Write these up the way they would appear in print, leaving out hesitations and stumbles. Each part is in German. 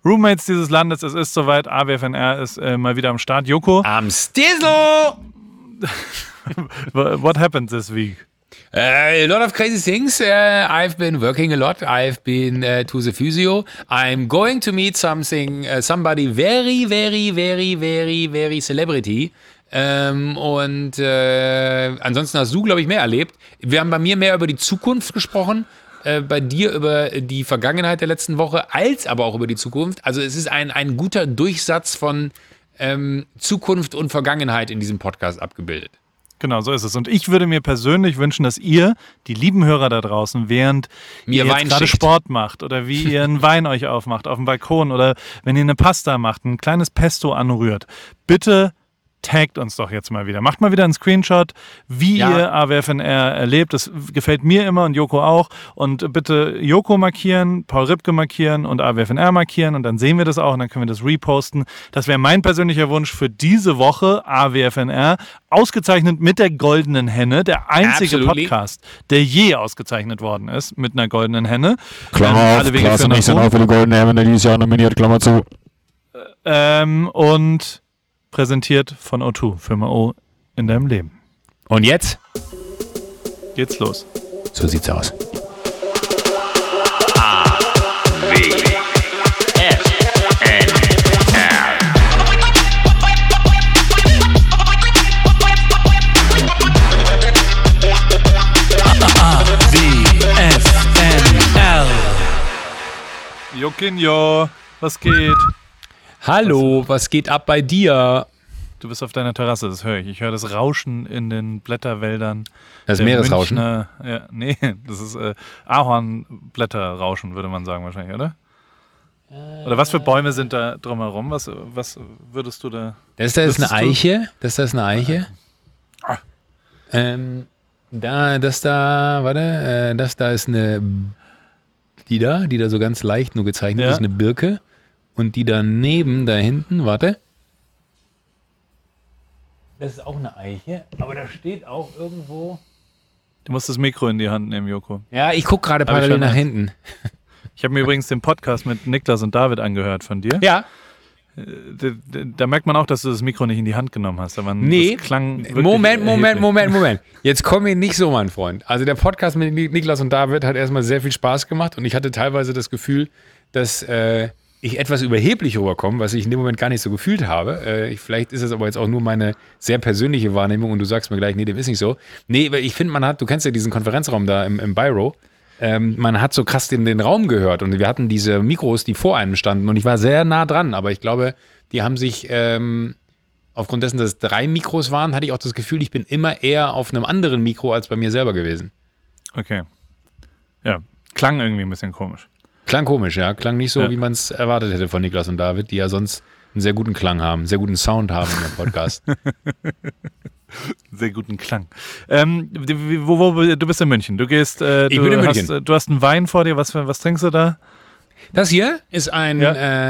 Roommates dieses Landes, es ist soweit. AWFNR ist mal wieder am Start. Joko. Am Stizzle! What happened this week? A lot of crazy things. I've been working a lot. I've been to the physio. I'm going to meet somebody very, very, very, very, very celebrity. Ansonsten hast du, glaube ich, mehr erlebt. Wir haben bei mir mehr über die Zukunft gesprochen, bei dir über die Vergangenheit der letzten Woche, als aber auch über die Zukunft. Also es ist ein guter Durchsatz von Zukunft und Vergangenheit in diesem Podcast abgebildet. Genau, so ist es. Und ich würde mir persönlich wünschen, dass ihr, die lieben Hörer da draußen, während ihr jetzt gerade Sport macht oder wie ihr einen Wein euch aufmacht auf dem Balkon oder wenn ihr eine Pasta macht, ein kleines Pesto anrührt, bitte taggt uns doch jetzt mal wieder. Macht mal wieder einen Screenshot, wie ihr AWFNR erlebt. Das gefällt mir immer und Joko auch. Und bitte Joko markieren, Paul Ripke markieren und AWFNR markieren und dann sehen wir das auch und dann können wir das reposten. Das wäre mein persönlicher Wunsch für diese Woche, AWFNR. Ausgezeichnet mit der Goldenen Henne. Der einzige Podcast, der je ausgezeichnet worden ist mit einer Goldenen Henne. Klammer auf, Klaas und ich sind auch für die Goldene Henne dieses Jahr nominiert, Klammer zu. Und präsentiert von O2, Firma O in deinem Leben. Und jetzt geht's los. So sieht's aus. AWFNR. Jokinjo, was geht? Hallo, was geht ab bei dir? Du bist auf deiner Terrasse, das höre ich. Ich höre das Rauschen in den Blätterwäldern. Das Meeresrauschen? Nee, das ist Ahornblätterrauschen, würde man sagen wahrscheinlich, oder? Oder was für Bäume sind da drumherum? Was würdest du da... Das da ist eine Eiche. Das da ist eine Eiche. Das da ist eine... Die da so ganz leicht nur gezeichnet ist, eine Birke. Und die daneben, da hinten, warte. Das ist auch eine Eiche, aber da steht auch irgendwo... Du musst das Mikro in die Hand nehmen, Joko. Ja, ich gucke gerade parallel nach hinten. Ich habe mir übrigens den Podcast mit Niklas und David angehört von dir. Ja. Da merkt man auch, dass du das Mikro nicht in die Hand genommen hast. Aber nee, das klang Moment. Jetzt komm mir nicht so, mein Freund. Also der Podcast mit Niklas und David hat erstmal sehr viel Spaß gemacht und ich hatte teilweise das Gefühl, dass ich etwas überheblich rüberkomme, was ich in dem Moment gar nicht so gefühlt habe. Vielleicht ist es aber jetzt auch nur meine sehr persönliche Wahrnehmung und du sagst mir gleich, nee, dem ist nicht so. Nee, weil ich finde, du kennst ja diesen Konferenzraum da im Biro, man hat so krass den Raum gehört und wir hatten diese Mikros, die vor einem standen und ich war sehr nah dran, aber ich glaube, die haben sich, aufgrund dessen, dass es 3 Mikros waren, hatte ich auch das Gefühl, ich bin immer eher auf einem anderen Mikro als bei mir selber gewesen. Okay. Ja, klang irgendwie ein bisschen komisch. Klang komisch, ja. Klang nicht so, wie man es erwartet hätte von Niklas und David, die ja sonst einen sehr guten Klang haben, einen sehr guten Sound haben im Podcast. Sehr guten Klang. Du bist in München. Du gehst, ich bin in München. Du hast einen Wein vor dir. Was trinkst du da? Das hier ist ein...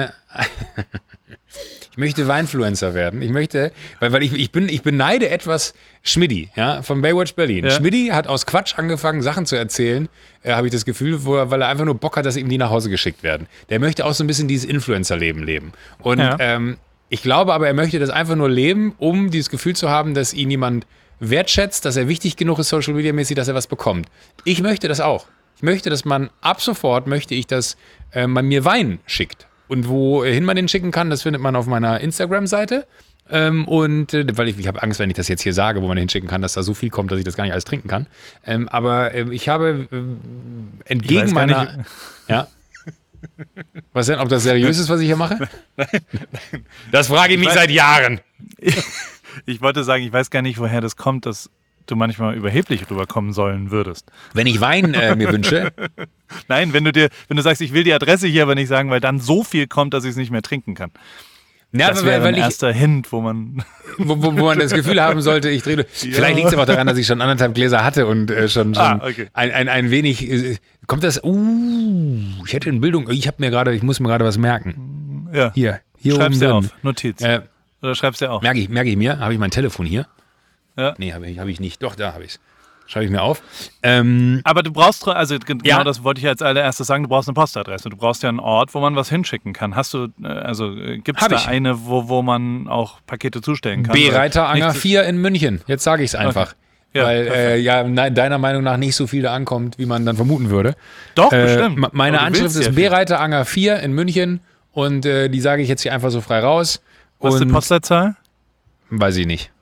Ich möchte Weinfluencer werden. Ich möchte, weil ich beneide etwas Schmidti, ja, von Baywatch Berlin. Ja. Schmidti hat aus Quatsch angefangen, Sachen zu erzählen, habe ich das Gefühl, weil er einfach nur Bock hat, dass ihm die nach Hause geschickt werden. Der möchte auch so ein bisschen dieses Influencer-Leben leben. Und ich glaube aber, er möchte das einfach nur leben, um dieses Gefühl zu haben, dass ihn jemand wertschätzt, dass er wichtig genug ist, Social-Media-mäßig, dass er was bekommt. Ich möchte das auch. Ich möchte, dass man ab sofort, dass man mir Wein schickt. Und wohin man den schicken kann, das findet man auf meiner Instagram-Seite. Weil ich habe Angst, wenn ich das jetzt hier sage, wo man den hinschicken kann, dass da so viel kommt, dass ich das gar nicht alles trinken kann. Aber ich habe entgegen meiner... Ja. Was denn? Ob das seriös ist, was ich hier mache? Nein. Das frage ich mich seit Jahren. Ich wollte sagen, ich weiß gar nicht, woher das kommt, dass du manchmal überheblich rüberkommen sollen würdest. Wenn ich Wein mir wünsche? Nein, wenn du sagst, ich will die Adresse hier aber nicht sagen, weil dann so viel kommt, dass ich es nicht mehr trinken kann. Ja, das wäre ein erster Hint, wo man das Gefühl haben sollte, ich drehe. Ja. Vielleicht liegt es aber auch daran, dass ich schon 1,5 Gläser hatte und schon okay. ein wenig. Kommt das? Ich hätte in Bildung. Ich muss mir gerade was merken. Ja. Hier schreib's oben dir drin. auf. Notiz. Oder schreib's dir auf. Merke ich mir. Habe ich mein Telefon hier? Ja. Nee, habe ich nicht. Doch, da habe ich es. Schreibe ich mir auf. Aber du brauchst, also genau das wollte ich als allererstes sagen, du brauchst eine Postadresse. Du brauchst ja einen Ort, wo man was hinschicken kann. Hast du, also gibt es da eine, wo man auch Pakete zustellen kann? B-Reiter Anger 4 in München. Jetzt sage ich es einfach. Okay. Ja, weil deiner Meinung nach nicht so viel da ankommt, wie man dann vermuten würde. Doch, bestimmt. Meine Anschrift ist B-Reiter Anger 4 in München und die sage ich jetzt hier einfach so frei raus. Was ist die Postleitzahl? Weiß ich nicht.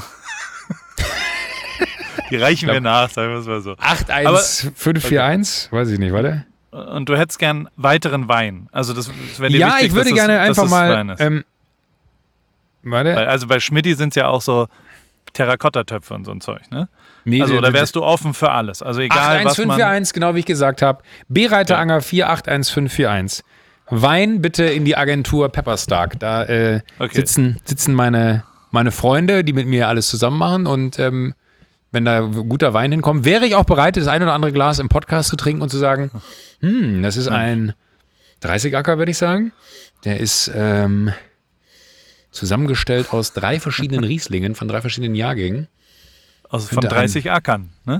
Die reichen wir nach, sagen wir es mal so. 81541, weiß ich nicht, warte. Und du hättest gern weiteren Wein. Also das wäre dir wichtig, ich würde gerne einfach mal. Warte. Also bei Schmidti sind es ja auch so Terrakotta-Töpfe und so ein Zeug, ne? Nee, also da wärst du offen für alles. Also egal, 81541, genau wie ich gesagt habe. B-Reiter Anger 4 81541. Wein bitte in die Agentur Pepperstark. Da sitzen meine Freunde, die mit mir alles zusammen machen und wenn da guter Wein hinkommt, wäre ich auch bereit, das ein oder andere Glas im Podcast zu trinken und zu sagen, das ist ein 30-Acker, würde ich sagen. Der ist zusammengestellt aus 3 verschiedenen Rieslingen von 3 verschiedenen Jahrgängen. Also von 30 Ackern, ne?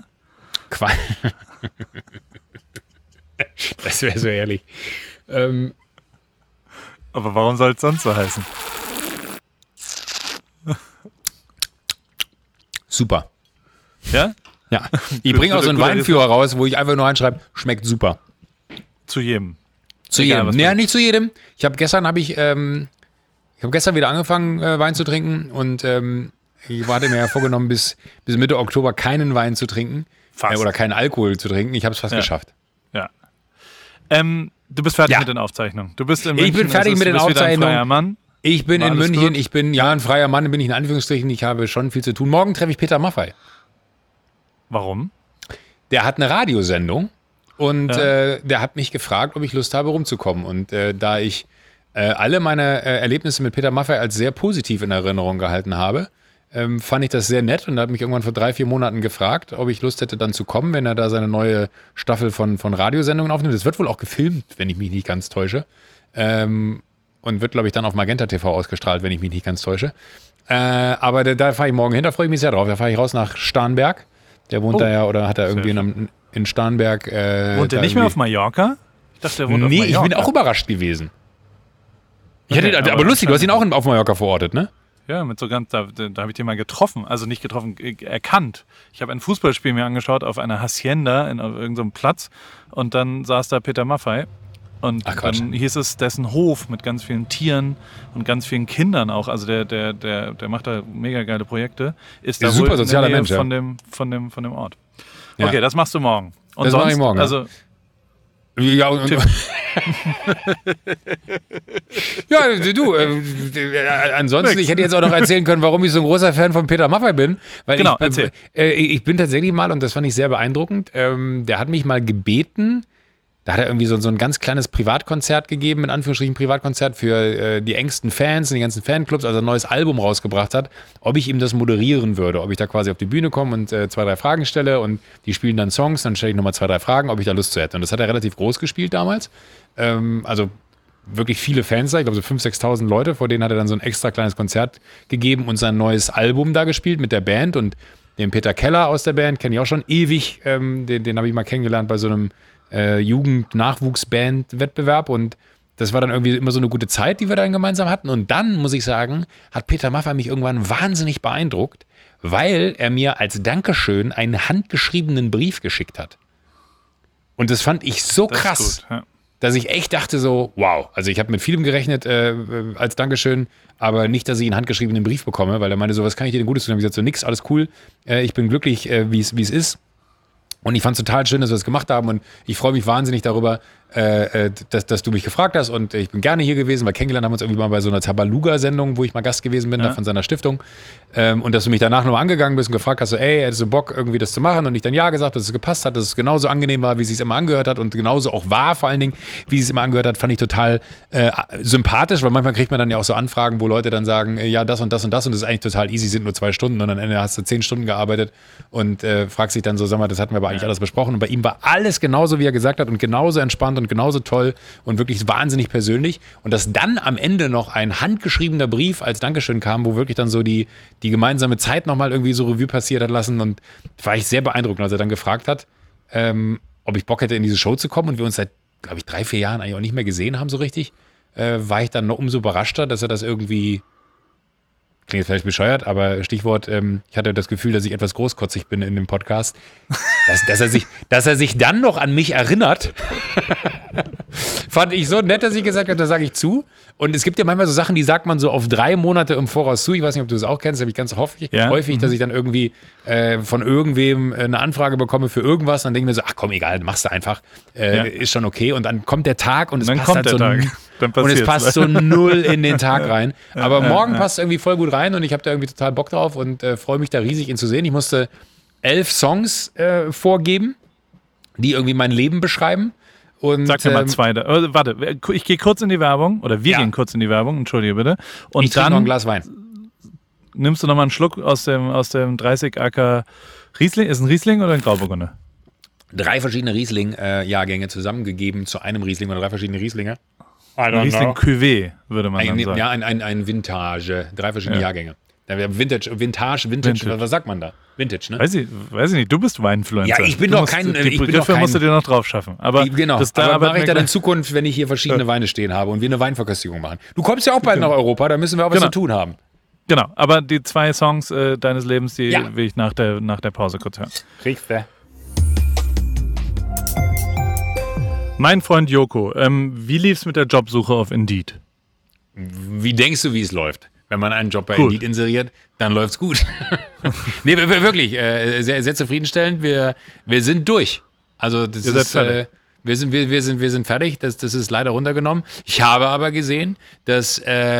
Das wäre so ehrlich. Aber warum soll es sonst so heißen? Super. Ja? Ja. Ich bringe auch so einen Weinführer raus, wo ich einfach nur reinschreibe, schmeckt super. Zu jedem. Zu jedem. Ja, nicht zu jedem. Ich habe gestern wieder angefangen, Wein zu trinken und ich hatte mir ja vorgenommen, bis Mitte Oktober keinen Wein zu trinken. Oder keinen Alkohol zu trinken. Ich habe es fast geschafft. Ja. Du bist fertig mit den Aufzeichnungen. Du bist in München. Ich bin fertig mit den Aufzeichnungen. Ein freier Mann. Ich bin in München. Gut? Ich bin ein freier Mann, bin ich in Anführungsstrichen. Ich habe schon viel zu tun. Morgen treffe ich Peter Maffay. Warum? Der hat eine Radiosendung und der hat mich gefragt, ob ich Lust habe, rumzukommen. Und da ich alle meine Erlebnisse mit Peter Maffay als sehr positiv in Erinnerung gehalten habe, fand ich das sehr nett und hat mich irgendwann vor 3-4 Monaten gefragt, ob ich Lust hätte, dann zu kommen, wenn er da seine neue Staffel von Radiosendungen aufnimmt. Das wird wohl auch gefilmt, wenn ich mich nicht ganz täusche. Und wird, glaube ich, dann auf Magenta TV ausgestrahlt, wenn ich mich nicht ganz täusche. Aber da fahre ich morgen hin, da freue ich mich sehr drauf. Da fahre ich raus nach Starnberg. Der wohnt da ja, oder hat er irgendwie in Starnberg. Wohnt der nicht mehr auf Mallorca? Ich dachte, der wohnt auf Mallorca. Nee, ich bin auch überrascht gewesen. Okay, aber lustig, du hast ihn auch auf Mallorca verortet, ne? Ja, mit so ganz, da habe ich den mal getroffen, also nicht getroffen, erkannt. Ich habe ein Fußballspiel mir angeschaut auf einer Hacienda auf irgendeinem Platz und dann saß da Peter Maffay und dann hieß es, dessen Hof mit ganz vielen Tieren und ganz vielen Kindern auch, also der macht da mega geile Projekte, ist da super sozialer Mensch, von dem Ort. Ja. Okay, das machst du morgen. Und das mache ich morgen. Also ja, ansonsten, ich hätte jetzt auch noch erzählen können, warum ich so ein großer Fan von Peter Maffay bin. Weil genau, ich bin tatsächlich mal, und das fand ich sehr beeindruckend, der hat mich mal gebeten, da hat er irgendwie so ein ganz kleines Privatkonzert gegeben, in Anführungsstrichen Privatkonzert für die engsten Fans und die ganzen Fanclubs, als er ein neues Album rausgebracht hat, ob ich ihm das moderieren würde, ob ich da quasi auf die Bühne komme und 2-3 Fragen stelle und die spielen dann Songs, dann stelle ich nochmal 2-3 Fragen, ob ich da Lust zu hätte. Und das hat er relativ groß gespielt damals. Also wirklich viele Fans da, ich glaube so 5.000, 6.000 Leute, vor denen hat er dann so ein extra kleines Konzert gegeben und sein neues Album da gespielt mit der Band und den Peter Keller aus der Band, kenne ich auch schon ewig, den habe ich mal kennengelernt bei so einem Jugend-Nachwuchsband-Wettbewerb und das war dann irgendwie immer so eine gute Zeit, die wir dann gemeinsam hatten und dann, muss ich sagen, hat Peter Maffay mich irgendwann wahnsinnig beeindruckt, weil er mir als Dankeschön einen handgeschriebenen Brief geschickt hat. Und das fand ich so krass, dass ich echt dachte so, wow, also ich habe mit vielem gerechnet als Dankeschön, aber nicht, dass ich einen handgeschriebenen Brief bekomme, weil er meinte so, was kann ich dir denn Gutes tun? Ich habe gesagt, so nix, alles cool, ich bin glücklich, wie es ist. Und ich fand es total schön, dass wir das gemacht haben und ich freue mich wahnsinnig darüber, dass du mich gefragt hast und ich bin gerne hier gewesen, weil kennengelernt haben wir uns irgendwie mal bei so einer Tabaluga-Sendung, wo ich mal Gast gewesen bin, da von seiner Stiftung und dass du mich danach nochmal angegangen bist und gefragt hast, so, ey, hättest du Bock irgendwie das zu machen und ich dann ja gesagt, dass es gepasst hat, dass es genauso angenehm war, wie es sich immer angehört hat und genauso auch war vor allen Dingen, wie es immer angehört hat, fand ich total sympathisch, weil manchmal kriegt man dann ja auch so Anfragen, wo Leute dann sagen, ja, das und das und das und das ist eigentlich total easy, sind nur 2 Stunden und am Ende hast du 10 Stunden gearbeitet und fragst dich dann so, sag mal, das hatten wir aber eigentlich alles besprochen und bei ihm war alles genauso, wie er gesagt hat und genauso entspannt und genauso toll und wirklich wahnsinnig persönlich. Und dass dann am Ende noch ein handgeschriebener Brief als Dankeschön kam, wo wirklich dann so die gemeinsame Zeit nochmal irgendwie so Revue passiert hat lassen. Und war ich sehr beeindruckt, als er dann gefragt hat, ob ich Bock hätte, in diese Show zu kommen. Und wir uns seit, glaube ich, 3-4 Jahren eigentlich auch nicht mehr gesehen haben so richtig. War ich dann noch umso überraschter, dass er das irgendwie, klingt jetzt vielleicht bescheuert, aber Stichwort, ich hatte das Gefühl, dass ich etwas großkotzig bin in dem Podcast, dass er sich dann noch an mich erinnert, fand ich so nett, dass ich gesagt habe, da sage ich zu. Und es gibt ja manchmal so Sachen, die sagt man so auf 3 Monate im Voraus zu. Ich weiß nicht, ob du das auch kennst, das habe ich ganz häufig, dass ich dann irgendwie von irgendwem eine Anfrage bekomme für irgendwas. Dann denke ich mir so, ach komm, egal, machst du einfach. Ist schon okay. Und dann kommt der Tag und es passt halt so. Und es passt so null in den Tag rein. Aber morgen passt irgendwie voll gut rein und ich habe da irgendwie total Bock drauf und freue mich da riesig, ihn zu sehen. Ich musste 11 Songs vorgeben, die irgendwie mein Leben beschreiben. Und, sag dir mal 2. Warte, ich gehe kurz in die Werbung, oder wir gehen kurz in die Werbung, entschuldige bitte. Und ich trinke noch ein Glas Wein. Nimmst du nochmal einen Schluck aus dem 30 Acker Riesling? Ist ein Riesling oder ein Grauburgunder? 3 verschiedene Riesling-Jahrgänge zusammengegeben zu einem Riesling oder 3 verschiedene Rieslinge. Ein Riesling Cuvée, würde man dann sagen. Ja, ein Vintage, 3 verschiedene Jahrgänge. Vintage, was sagt man da? Vintage, ne? Weiß ich nicht, du bist Weinfluencer. Ja, ich bin doch kein... Die Begriffe musst du dir noch drauf schaffen. Aber genau, aber mache ich dann in Zukunft, wenn ich hier verschiedene Weine stehen habe und wir eine Weinverköstigung machen. Du kommst ja auch bald nach Europa, da müssen wir auch was zu tun haben. Genau, aber die 2 Songs deines Lebens, die will ich nach der Pause kurz hören. Kriegst du. Mein Freund Joko, wie lief's mit der Jobsuche auf Indeed? Wie denkst du, wie es läuft? Wenn man einen Job bei Indeed inseriert, dann läuft's gut. Nee, wirklich, sehr, sehr zufriedenstellend. Wir sind durch. Also das ist, wir sind fertig. Das ist leider runtergenommen. Ich habe aber gesehen, dass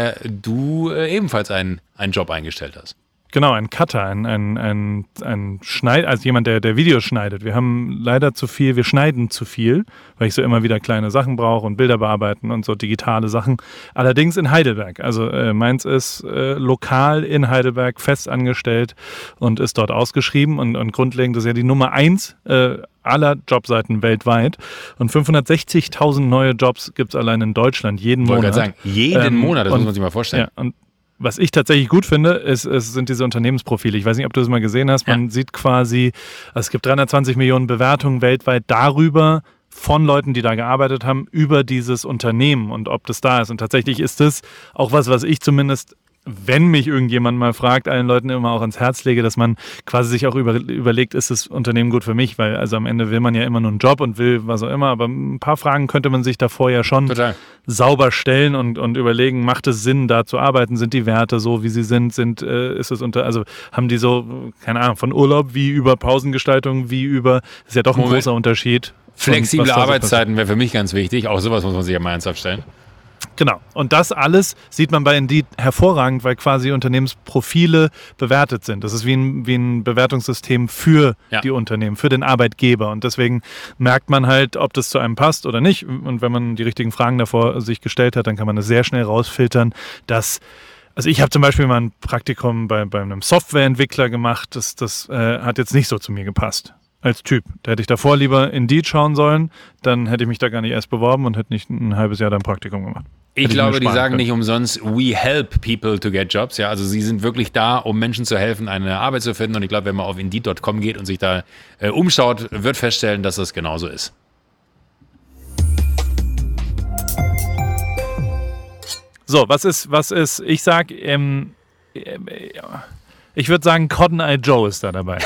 du ebenfalls einen Job eingestellt hast. Genau, ein Cutter, ein Schneid, also jemand, der Videos schneidet. Wir haben leider wir schneiden zu viel, weil ich so immer wieder kleine Sachen brauche und Bilder bearbeiten und so digitale Sachen. Allerdings in Heidelberg. Also meins ist lokal in Heidelberg fest angestellt und ist dort ausgeschrieben und grundlegend ist ja die Nummer 1 aller Jobseiten weltweit. Und 560.000 neue Jobs gibt es allein in Deutschland jeden Monat. Ich wollte gerade sagen, jeden Monat, das muss man sich mal vorstellen. Ja, und was ich tatsächlich gut finde, sind diese Unternehmensprofile. Ich weiß nicht, ob du das mal gesehen hast. Man sieht quasi, es gibt 320 Millionen Bewertungen weltweit darüber, von Leuten, die da gearbeitet haben, über dieses Unternehmen und ob das da ist. Und tatsächlich ist das auch was ich zumindest, wenn mich irgendjemand mal fragt, allen Leuten immer auch ans Herz lege, dass man quasi sich auch überlegt, ist das Unternehmen gut für mich? Weil also am Ende will man ja immer nur einen Job und will was auch immer, aber ein paar Fragen könnte man sich davor ja schon sauber stellen und überlegen, macht es Sinn, da zu arbeiten? Sind die Werte so, wie sie sind? Ist es also haben die so, keine Ahnung, von Urlaub wie über Pausengestaltung, ist ja doch ein großer Unterschied. Flexible Arbeitszeiten wäre für mich ganz wichtig, auch sowas muss man sich ja mal ernsthaft stellen. Genau. Und das alles sieht man bei Indeed hervorragend, weil quasi Unternehmensprofile bewertet sind. Das ist wie ein Bewertungssystem für die Unternehmen, für den Arbeitgeber. Und deswegen merkt man halt, ob das zu einem passt oder nicht. Und wenn man die richtigen Fragen davor sich gestellt hat, dann kann man das sehr schnell rausfiltern, dass... Also ich habe zum Beispiel mal ein Praktikum bei einem Softwareentwickler gemacht. Das hat jetzt nicht so zu mir gepasst. Als Typ. Da hätte ich davor lieber Indeed schauen sollen, dann hätte ich mich da gar nicht erst beworben und hätte nicht ein halbes Jahr da ein Praktikum gemacht. Ich glaube, die sagen nicht umsonst, we help people to get jobs. Ja, also sie sind wirklich da, um Menschen zu helfen, eine Arbeit zu finden. Und ich glaube, wenn man auf Indeed.com geht und sich da umschaut, wird feststellen, dass das genauso ist. So, was ist, ich sag, ich würde sagen, Cotton Eye Joe ist da dabei.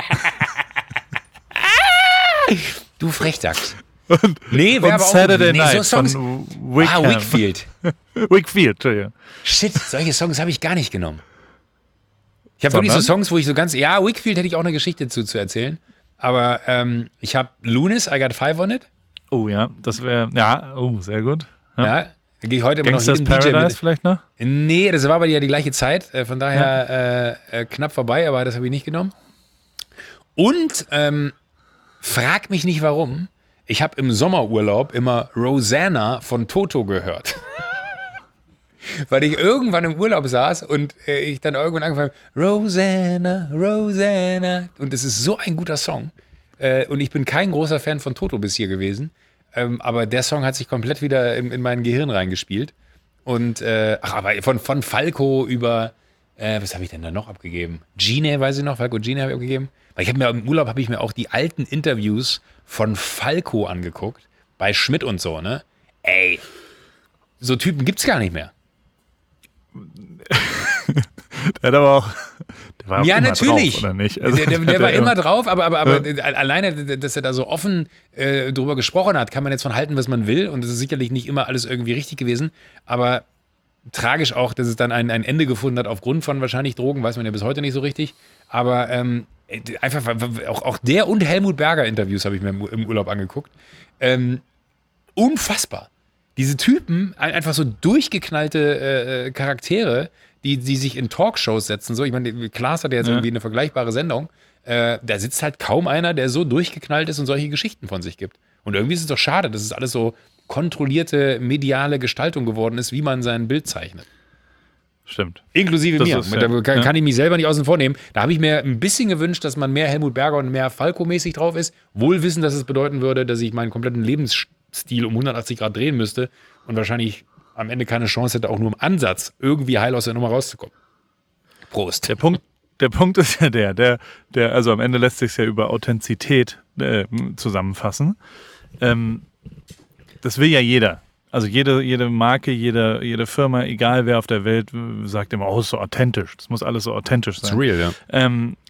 Du Frechdachs. Nee, und Saturday Night so Songs. von Wakefield. Wakefield, Entschuldigung. Shit, solche Songs habe ich gar nicht genommen. Ich habe wirklich so Songs, wo ich so ganz... Ja, Wakefield hätte ich auch eine Geschichte zu erzählen. Aber ich habe Lunis, I Got 5 on It. Oh ja, das wäre... Ja, sehr gut. Ja, da gehe ich heute immer noch Gangsters Paradise mit. Vielleicht noch? Nee, das war aber ja die gleiche Zeit. Von daher knapp vorbei, aber das habe ich nicht genommen. Und... frag mich nicht warum. Ich habe im Sommerurlaub immer Rosanna von Toto gehört. Weil ich irgendwann im Urlaub saß und ich dann irgendwann angefangen habe, Rosanna, Rosanna. Und es ist so ein guter Song. Und ich bin kein großer Fan von Toto bis hier gewesen. aber der Song hat sich komplett wieder in mein Gehirn reingespielt. Und, aber von Falco über, was habe ich denn da noch abgegeben? Gine, weiß ich noch, Falco Gine habe ich abgegeben. Weil im Urlaub habe ich mir auch die alten Interviews von Falco angeguckt, bei Schmidt und so, ne? Ey, so Typen gibt's gar nicht mehr. Der hat aber auch, der war auch ja, immer natürlich. Drauf, oder nicht? Also, der war immer drauf, aber alleine, dass er da so offen drüber gesprochen hat, kann man jetzt von halten, was man will. Und es ist sicherlich nicht immer alles irgendwie richtig gewesen. Aber tragisch auch, dass es dann ein Ende gefunden hat aufgrund von wahrscheinlich Drogen, weiß man ja bis heute nicht so richtig. Aber einfach auch der und Helmut Berger Interviews habe ich mir im Urlaub angeguckt. Unfassbar. Diese Typen, einfach so durchgeknallte Charaktere, die sich in Talkshows setzen. So, ich meine, Klaas hat ja jetzt irgendwie eine vergleichbare Sendung. Da sitzt halt kaum einer, der so durchgeknallt ist und solche Geschichten von sich gibt. Und irgendwie ist es doch schade, dass es alles so kontrollierte mediale Gestaltung geworden ist, wie man sein Bild zeichnet. Stimmt. Inklusive das mir. Da kann ich mich selber nicht außen vor nehmen. Da habe ich mir ein bisschen gewünscht, dass man mehr Helmut Berger und mehr Falco-mäßig drauf ist. Wohl wissen, dass es bedeuten würde, dass ich meinen kompletten Lebensstil um 180 Grad drehen müsste und wahrscheinlich am Ende keine Chance hätte, auch nur im Ansatz irgendwie heil aus der Nummer rauszukommen. Prost. Der Punkt ist ja der, also am Ende lässt sich ja über Authentizität zusammenfassen. Das will ja jeder. Also jede Marke, jede Firma, egal wer auf der Welt, sagt immer, oh, ist so authentisch. Das muss alles so authentisch sein. It's real, ja.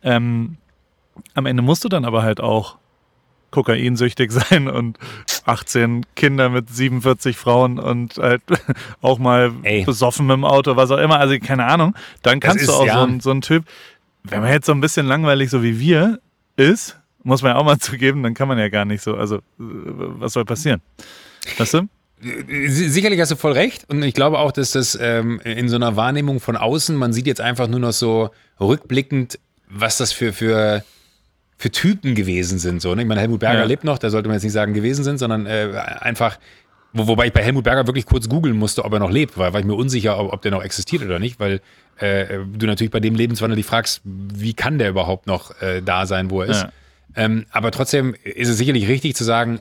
Am Ende musst du dann aber halt auch kokainsüchtig sein und 18 Kinder mit 47 Frauen und halt auch mal besoffen mit dem Auto, was auch immer, also keine Ahnung. Dann kannst du auch so ein Typ, wenn man jetzt so ein bisschen langweilig so wie wir ist, muss man ja auch mal zugeben, dann kann man ja gar nicht so, also was soll passieren? Weißt du? Sicherlich hast du voll recht und ich glaube auch, dass das in so einer Wahrnehmung von außen, man sieht jetzt einfach nur noch so rückblickend, was das für Typen gewesen sind. So, ne? Ich meine, Helmut Berger lebt noch, da sollte man jetzt nicht sagen gewesen sind, sondern einfach, wobei ich bei Helmut Berger wirklich kurz googeln musste, ob er noch lebt, weil ich mir unsicher, ob der noch existiert oder nicht, weil du natürlich bei dem Lebenswandel dich fragst, wie kann der überhaupt noch da sein, wo er ist. Ja. Aber trotzdem ist es sicherlich richtig zu sagen,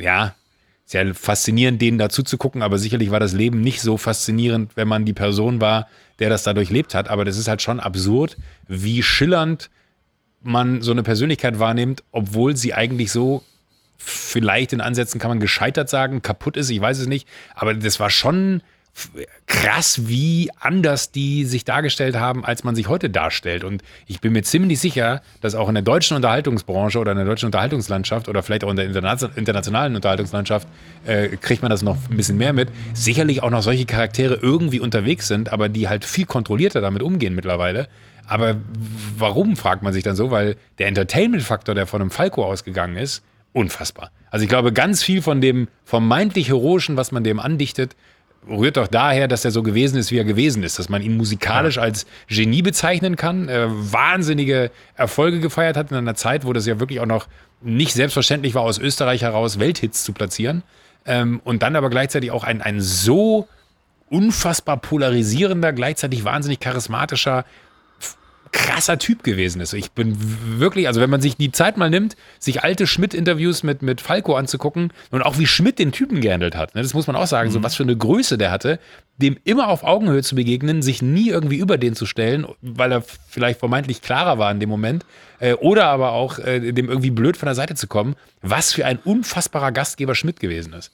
ist ja faszinierend, denen dazu zu gucken, aber sicherlich war das Leben nicht so faszinierend, wenn man die Person war, der das da durchlebt hat. Aber das ist halt schon absurd, wie schillernd man so eine Persönlichkeit wahrnimmt, obwohl sie eigentlich so, vielleicht in Ansätzen kann man gescheitert sagen, kaputt ist, ich weiß es nicht. Aber das war schon krass, wie anders die sich dargestellt haben, als man sich heute darstellt. Und ich bin mir ziemlich sicher, dass auch in der deutschen Unterhaltungsbranche oder in der deutschen Unterhaltungslandschaft oder vielleicht auch in der internationalen Unterhaltungslandschaft kriegt man das noch ein bisschen mehr mit, sicherlich auch noch solche Charaktere irgendwie unterwegs sind, aber die halt viel kontrollierter damit umgehen mittlerweile. Aber warum, fragt man sich dann so, weil der Entertainment-Faktor, der von einem Falco ausgegangen ist, unfassbar. Also ich glaube, ganz viel von dem vermeintlich Heroischen, was man dem andichtet, rührt doch daher, dass er so gewesen ist, wie er gewesen ist. Dass man ihn musikalisch als Genie bezeichnen kann, wahnsinnige Erfolge gefeiert hat in einer Zeit, wo das ja wirklich auch noch nicht selbstverständlich war, aus Österreich heraus Welthits zu platzieren. Und dann aber gleichzeitig auch ein so unfassbar polarisierender, gleichzeitig wahnsinnig charismatischer, krasser Typ gewesen ist. Ich bin wirklich, also wenn man sich die Zeit mal nimmt, sich alte Schmidt-Interviews mit Falco anzugucken und auch wie Schmidt den Typen gehandelt hat, ne, das muss man auch sagen, so was für eine Größe der hatte, dem immer auf Augenhöhe zu begegnen, sich nie irgendwie über den zu stellen, weil er vielleicht vermeintlich klarer war in dem Moment, oder aber auch dem irgendwie blöd von der Seite zu kommen, was für ein unfassbarer Gastgeber Schmidt gewesen ist.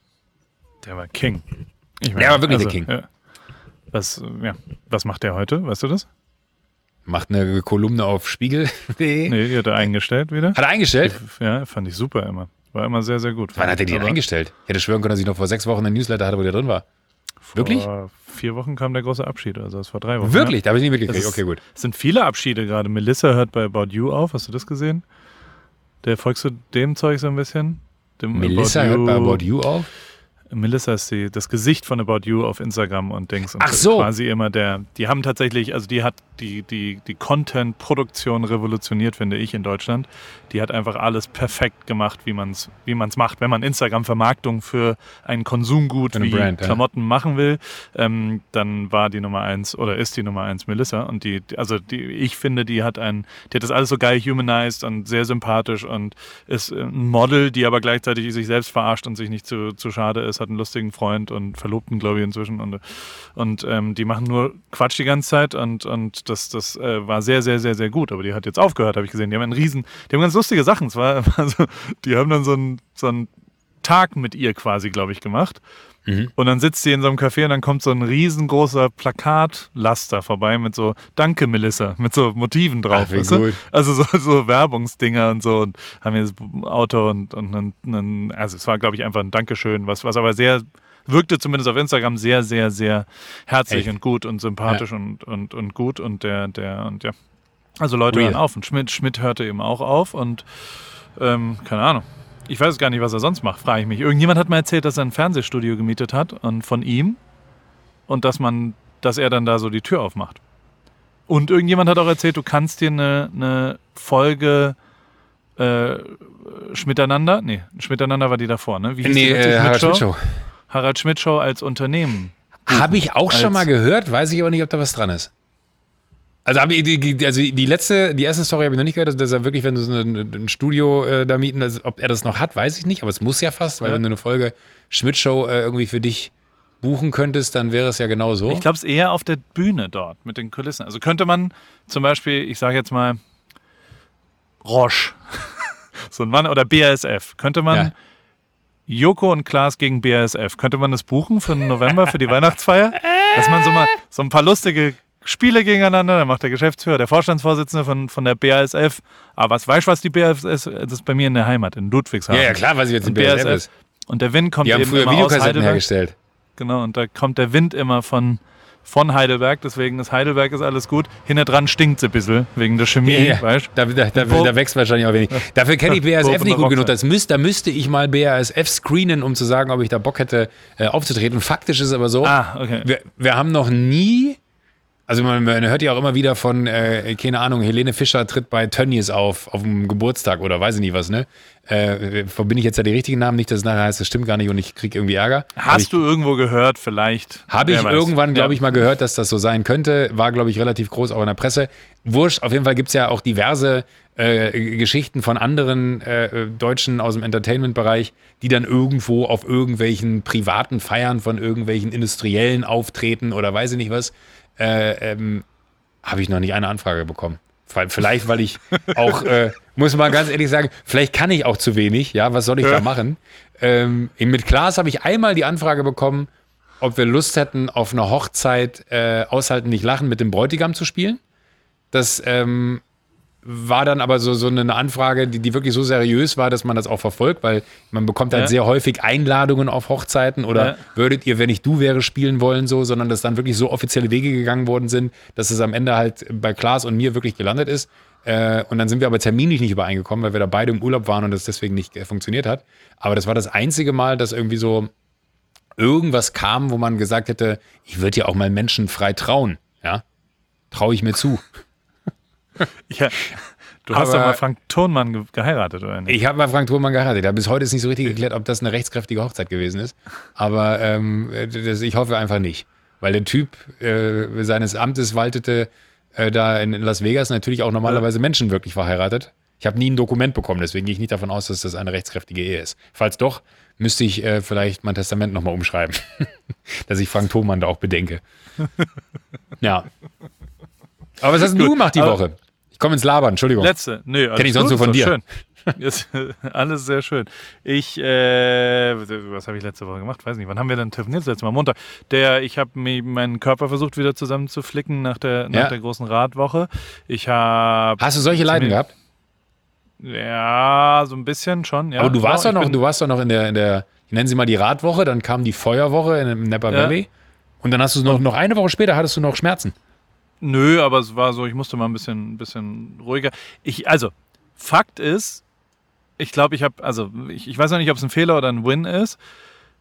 Der war King. Der war wirklich der King. Was macht der heute? Weißt du das? Macht eine Kolumne auf Spiegel.de. Nee, die hat er eingestellt wieder. Hat er eingestellt? Ja, fand ich super immer. War immer sehr, sehr gut. Wann hat er die denn eingestellt? Ich hätte schwören können, dass ich noch vor 6 Wochen einen Newsletter hatte, wo der drin war. Wirklich? Vor 4 Wochen kam der große Abschied, also das war 3 Wochen. Wirklich? Da habe ich nicht mitgekriegt. Okay, gut. Es sind viele Abschiede gerade. Melissa hört bei About You auf. Hast du das gesehen? Folgst du dem Zeug so ein bisschen? Melissa hört bei About You auf? Melissa ist das Gesicht von About You auf Instagram und Dings. Und ach so. Quasi immer die haben tatsächlich, also die hat die Content-Produktion revolutioniert, finde ich, in Deutschland. Die hat einfach alles perfekt gemacht, wie man's macht, wenn man Instagram-Vermarktung für ein Konsumgut wie Brand, Klamotten machen will. Dann war die Nummer 1 oder ist die Nummer 1 Melissa. Und ich finde, die hat das alles so geil humanized und sehr sympathisch und ist ein Model, die aber gleichzeitig sich selbst verarscht und sich nicht zu schade ist, hat einen lustigen Freund und Verlobten, glaube ich, inzwischen. Und die machen nur Quatsch die ganze Zeit und das war sehr, sehr, sehr, sehr gut. Aber die hat jetzt aufgehört, habe ich gesehen. Die haben ganz lustige Sachen. Die haben dann so einen Tag mit ihr quasi, glaube ich, gemacht. Mhm. Und dann sitzt sie in so einem Café und dann kommt so ein riesengroßer Plakatlaster vorbei mit so Danke Melissa, mit so Motiven drauf. Ach, wie gut. Also so Werbungsdinger und so und haben hier das Auto und also es war, glaube ich, einfach ein Dankeschön, was aber wirkte zumindest auf Instagram sehr, sehr, sehr herzlich und gut und sympathisch und gut und ja. Also Leute hören auf und Schmidt hörte eben auch auf und keine Ahnung. Ich weiß gar nicht, was er sonst macht, frage ich mich. Irgendjemand hat mir erzählt, dass er ein Fernsehstudio gemietet hat und von ihm und dass er dann da so die Tür aufmacht. Und irgendjemand hat auch erzählt, du kannst dir eine Folge Schmiteinander war die davor, ne? Wie hieß die Harald Schmidt Show. Harald Schmidt Show als Unternehmen. Habe ich auch schon mal gehört, weiß ich aber nicht, ob da was dran ist. Also die erste Story habe ich noch nicht gehört, dass er wirklich, wenn du so ein Studio da mieten, ob er das noch hat, weiß ich nicht, aber es muss ja fast, weil wenn du eine Folge Schmidt-Show irgendwie für dich buchen könntest, dann wäre es ja genau so. Ich glaube, es eher auf der Bühne dort mit den Kulissen. Also könnte man zum Beispiel, ich sage jetzt mal Roche, so ein Mann, oder BASF, könnte man Joko und Klaas gegen BASF, könnte man das buchen für den November, für die Weihnachtsfeier? Dass man so ein paar lustige Spiele gegeneinander, dann macht der Geschäftsführer, der Vorstandsvorsitzende von der BASF. Aber weißt du, was die BASF ist? Das ist bei mir in der Heimat, in Ludwigshafen. Ja, klar, weiß ich jetzt, die BASF ist. Und der Wind kommt eben immer aus Heidelberg. Die haben früher Videokassetten hergestellt. Genau, und da kommt der Wind immer von Heidelberg, deswegen ist Heidelberg alles gut. Hinter dran stinkt es ein bisschen, wegen der Chemie, weißt du? Da wächst wahrscheinlich auch wenig. Dafür kenne ich BASF nicht gut genug. Da müsste ich mal BASF screenen, um zu sagen, ob ich da Bock hätte, aufzutreten. Faktisch ist es aber so, wir haben noch nie... Also man hört ja auch immer wieder von, keine Ahnung, Helene Fischer tritt bei Tönnies auf dem Geburtstag oder weiß ich nicht was, ne? Verbinde ich jetzt ja die richtigen Namen, nicht, dass es nachher heißt, das stimmt gar nicht und ich kriege irgendwie Ärger. Hast du irgendwo gehört vielleicht? Habe ich irgendwann, glaube ich, mal gehört, dass das so sein könnte. War, glaube ich, relativ groß auch in der Presse. Wurscht, auf jeden Fall gibt es ja auch diverse Geschichten von anderen Deutschen aus dem Entertainment-Bereich, die dann irgendwo auf irgendwelchen privaten Feiern von irgendwelchen Industriellen auftreten oder weiß ich nicht was. Habe ich noch nicht eine Anfrage bekommen. Vielleicht, weil ich auch, muss man ganz ehrlich sagen, vielleicht kann ich auch zu wenig. Ja, was soll ich da machen? Mit Klaas habe ich einmal die Anfrage bekommen, ob wir Lust hätten, auf einer Hochzeit Aushalten nicht lachen mit dem Bräutigam zu spielen. Das war dann aber so eine Anfrage, die wirklich so seriös war, dass man das auch verfolgt, weil man bekommt halt sehr häufig Einladungen auf Hochzeiten oder würdet ihr, wenn ich du wäre, spielen wollen, so, sondern dass dann wirklich so offizielle Wege gegangen worden sind, dass es am Ende halt bei Klaas und mir wirklich gelandet ist. Und dann sind wir aber terminlich nicht übereingekommen, weil wir da beide im Urlaub waren und das deswegen nicht funktioniert hat. Aber das war das einzige Mal, dass irgendwie so irgendwas kam, wo man gesagt hätte, ich würde ja auch mal Menschen frei trauen. Ja, traue ich mir zu. Ja, du hast doch mal Frank Thonmann geheiratet, oder nicht? Ich habe mal Frank Thonmann geheiratet. Bis heute ist nicht so richtig geklärt, ob das eine rechtskräftige Hochzeit gewesen ist. Aber ich hoffe einfach nicht. Weil der Typ seines Amtes waltete da in Las Vegas natürlich auch normalerweise Menschen wirklich verheiratet. Ich habe nie ein Dokument bekommen, deswegen gehe ich nicht davon aus, dass das eine rechtskräftige Ehe ist. Falls doch, müsste ich vielleicht mein Testament nochmal umschreiben. Dass ich Frank Thonmann da auch bedenke. Ja. Aber was hast du gemacht die Woche? Ich komme ins Labern, Entschuldigung. Kenn ich sonst nur von dir. Schön. Ist alles sehr schön. Was habe ich letzte Woche gemacht? Weiß nicht. Wann haben wir denn telefoniert? Das letzte Mal Montag. Ich habe meinen Körper versucht wieder zusammenzuflicken nach der großen Radwoche. Hast du solche Leiden gehabt? Ja, so ein bisschen schon. Ja. Aber du warst doch noch in der, ich nenne sie mal die Radwoche, dann kam die Feuerwoche im Napa Valley und dann hast du noch eine Woche später hattest du noch Schmerzen. Nö, aber es war so, ich musste mal ein bisschen ruhiger. Fakt ist, ich glaube, ich weiß noch nicht, ob es ein Fehler oder ein Win ist.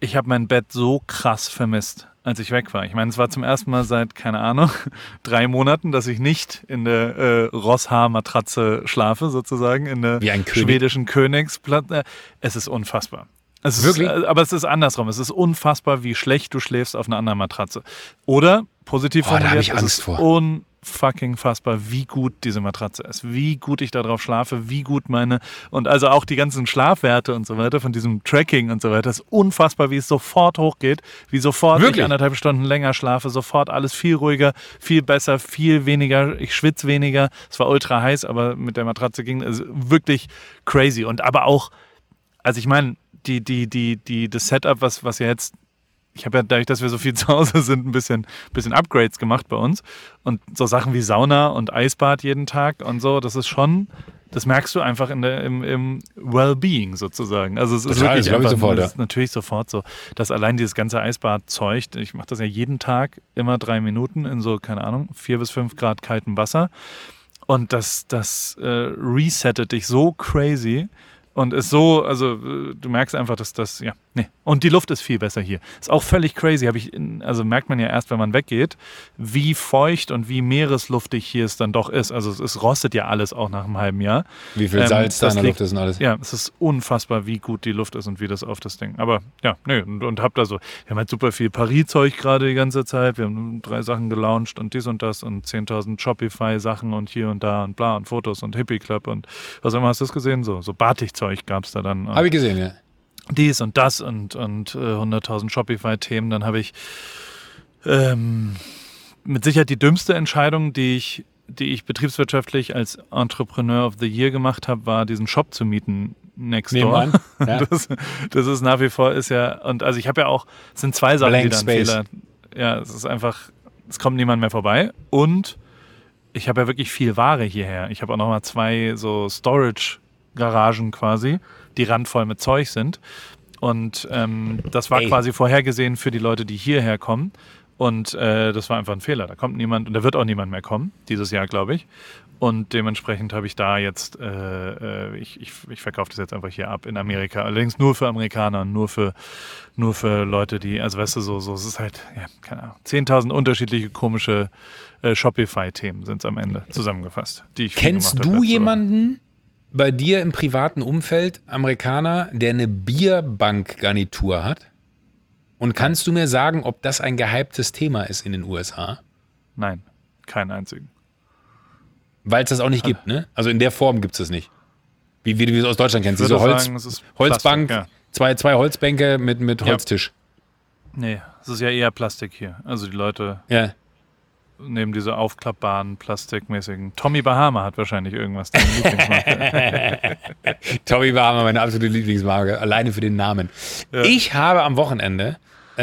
Ich habe mein Bett so krass vermisst, als ich weg war. Ich meine, es war zum ersten Mal seit, keine Ahnung, 3 Monaten, dass ich nicht in der Rosshaar-Matratze schlafe, sozusagen, in der schwedischen Königsplatte. Es ist unfassbar. Wirklich? Aber es ist andersrum. Es ist unfassbar, wie schlecht du schläfst auf einer anderen Matratze. Oder, positiv formuliert, da habe ich Angst vor. Unfucking fassbar, wie gut diese Matratze ist, wie gut ich da drauf schlafe, wie gut und also auch die ganzen Schlafwerte und so weiter von diesem Tracking und so weiter, ist unfassbar, wie es sofort hochgeht, wie sofort ich 1,5 Stunden länger schlafe, sofort alles viel ruhiger, viel besser, viel weniger, ich schwitze weniger, es war ultra heiß, aber mit der Matratze ging es wirklich crazy und aber auch, also ich meine, das Setup, was ja jetzt, ich habe ja dadurch, dass wir so viel zu Hause sind, ein bisschen Upgrades gemacht bei uns und so Sachen wie Sauna und Eisbad jeden Tag und so, das ist schon, das merkst du einfach im Wellbeing sozusagen. Also es ist wirklich einfach, sofort, das ist natürlich sofort so, dass allein dieses ganze Eisbad-Zeug, ich mache das ja jeden Tag, immer 3 Minuten in so, keine Ahnung, 4 bis 5 Grad kaltem Wasser und das resettet dich so crazy. Und ist so, also du merkst einfach, dass das, ja, nee. Und die Luft ist viel besser hier. Ist auch völlig crazy, also merkt man ja erst, wenn man weggeht, wie feucht und wie meeresluftig hier es dann doch ist. Also es rostet ja alles auch nach einem halben Jahr. Wie viel Salz da in der Luft ist und alles. Ja, es ist unfassbar, wie gut die Luft ist und wie das auf das Ding. Aber ja, nee, und hab da so, wir haben halt super viel Paris-Zeug gerade die ganze Zeit. Wir haben 3 Sachen gelauncht und dies und das und 10.000 Shopify-Sachen und hier und da und bla und Fotos und Hippie Club und was immer, hast du das gesehen? So Batikzeug gab es da dann. Habe ich gesehen, ja. Dies und das und 100.000 Shopify-Themen. Dann habe ich mit Sicherheit die dümmste Entscheidung, die ich betriebswirtschaftlich als Entrepreneur of the Year gemacht habe, war diesen Shop zu mieten Nextdoor. Ja. Das ist nach wie vor, ist ja, und also ich habe ja auch, es sind 2 Sachen, Blank die dann Space. Fehler. Ja, es ist einfach, es kommt niemand mehr vorbei und ich habe ja wirklich viel Ware hierher. Ich habe auch nochmal 2 so Storage-Garagen quasi, die randvoll mit Zeug sind. Und das war quasi vorhergesehen für die Leute, die hierher kommen. Und das war einfach ein Fehler. Da kommt niemand und da wird auch niemand mehr kommen, dieses Jahr, glaube ich. Und dementsprechend habe ich da jetzt, ich verkaufe das jetzt einfach hier ab in Amerika. Allerdings nur für Amerikaner und nur für Leute, die, also weißt du, so es ist halt, ja, keine Ahnung, 10.000 unterschiedliche komische Shopify-Themen sind es am Ende zusammengefasst. Die ich Kennst du jemanden bei dir im privaten Umfeld, Amerikaner, der eine Bierbank-Garnitur hat? Und kannst du mir sagen, ob das ein gehyptes Thema ist in den USA? Nein, keinen einzigen. Weil es das auch nicht gibt, ne? Also in der Form gibt es das nicht. Wie du es aus Deutschland kennst. Diese Holzbank, Plastik, ja. zwei Holzbänke mit Holztisch. Nee, es ist ja eher Plastik hier. Also die Leute nehmen diese aufklappbaren, plastikmäßigen. Tommy Bahama hat wahrscheinlich irgendwas. Deine Lieblingsmarke. Tommy Bahama, meine absolute Lieblingsmarke. Alleine für den Namen. Ja. Ich habe am Wochenende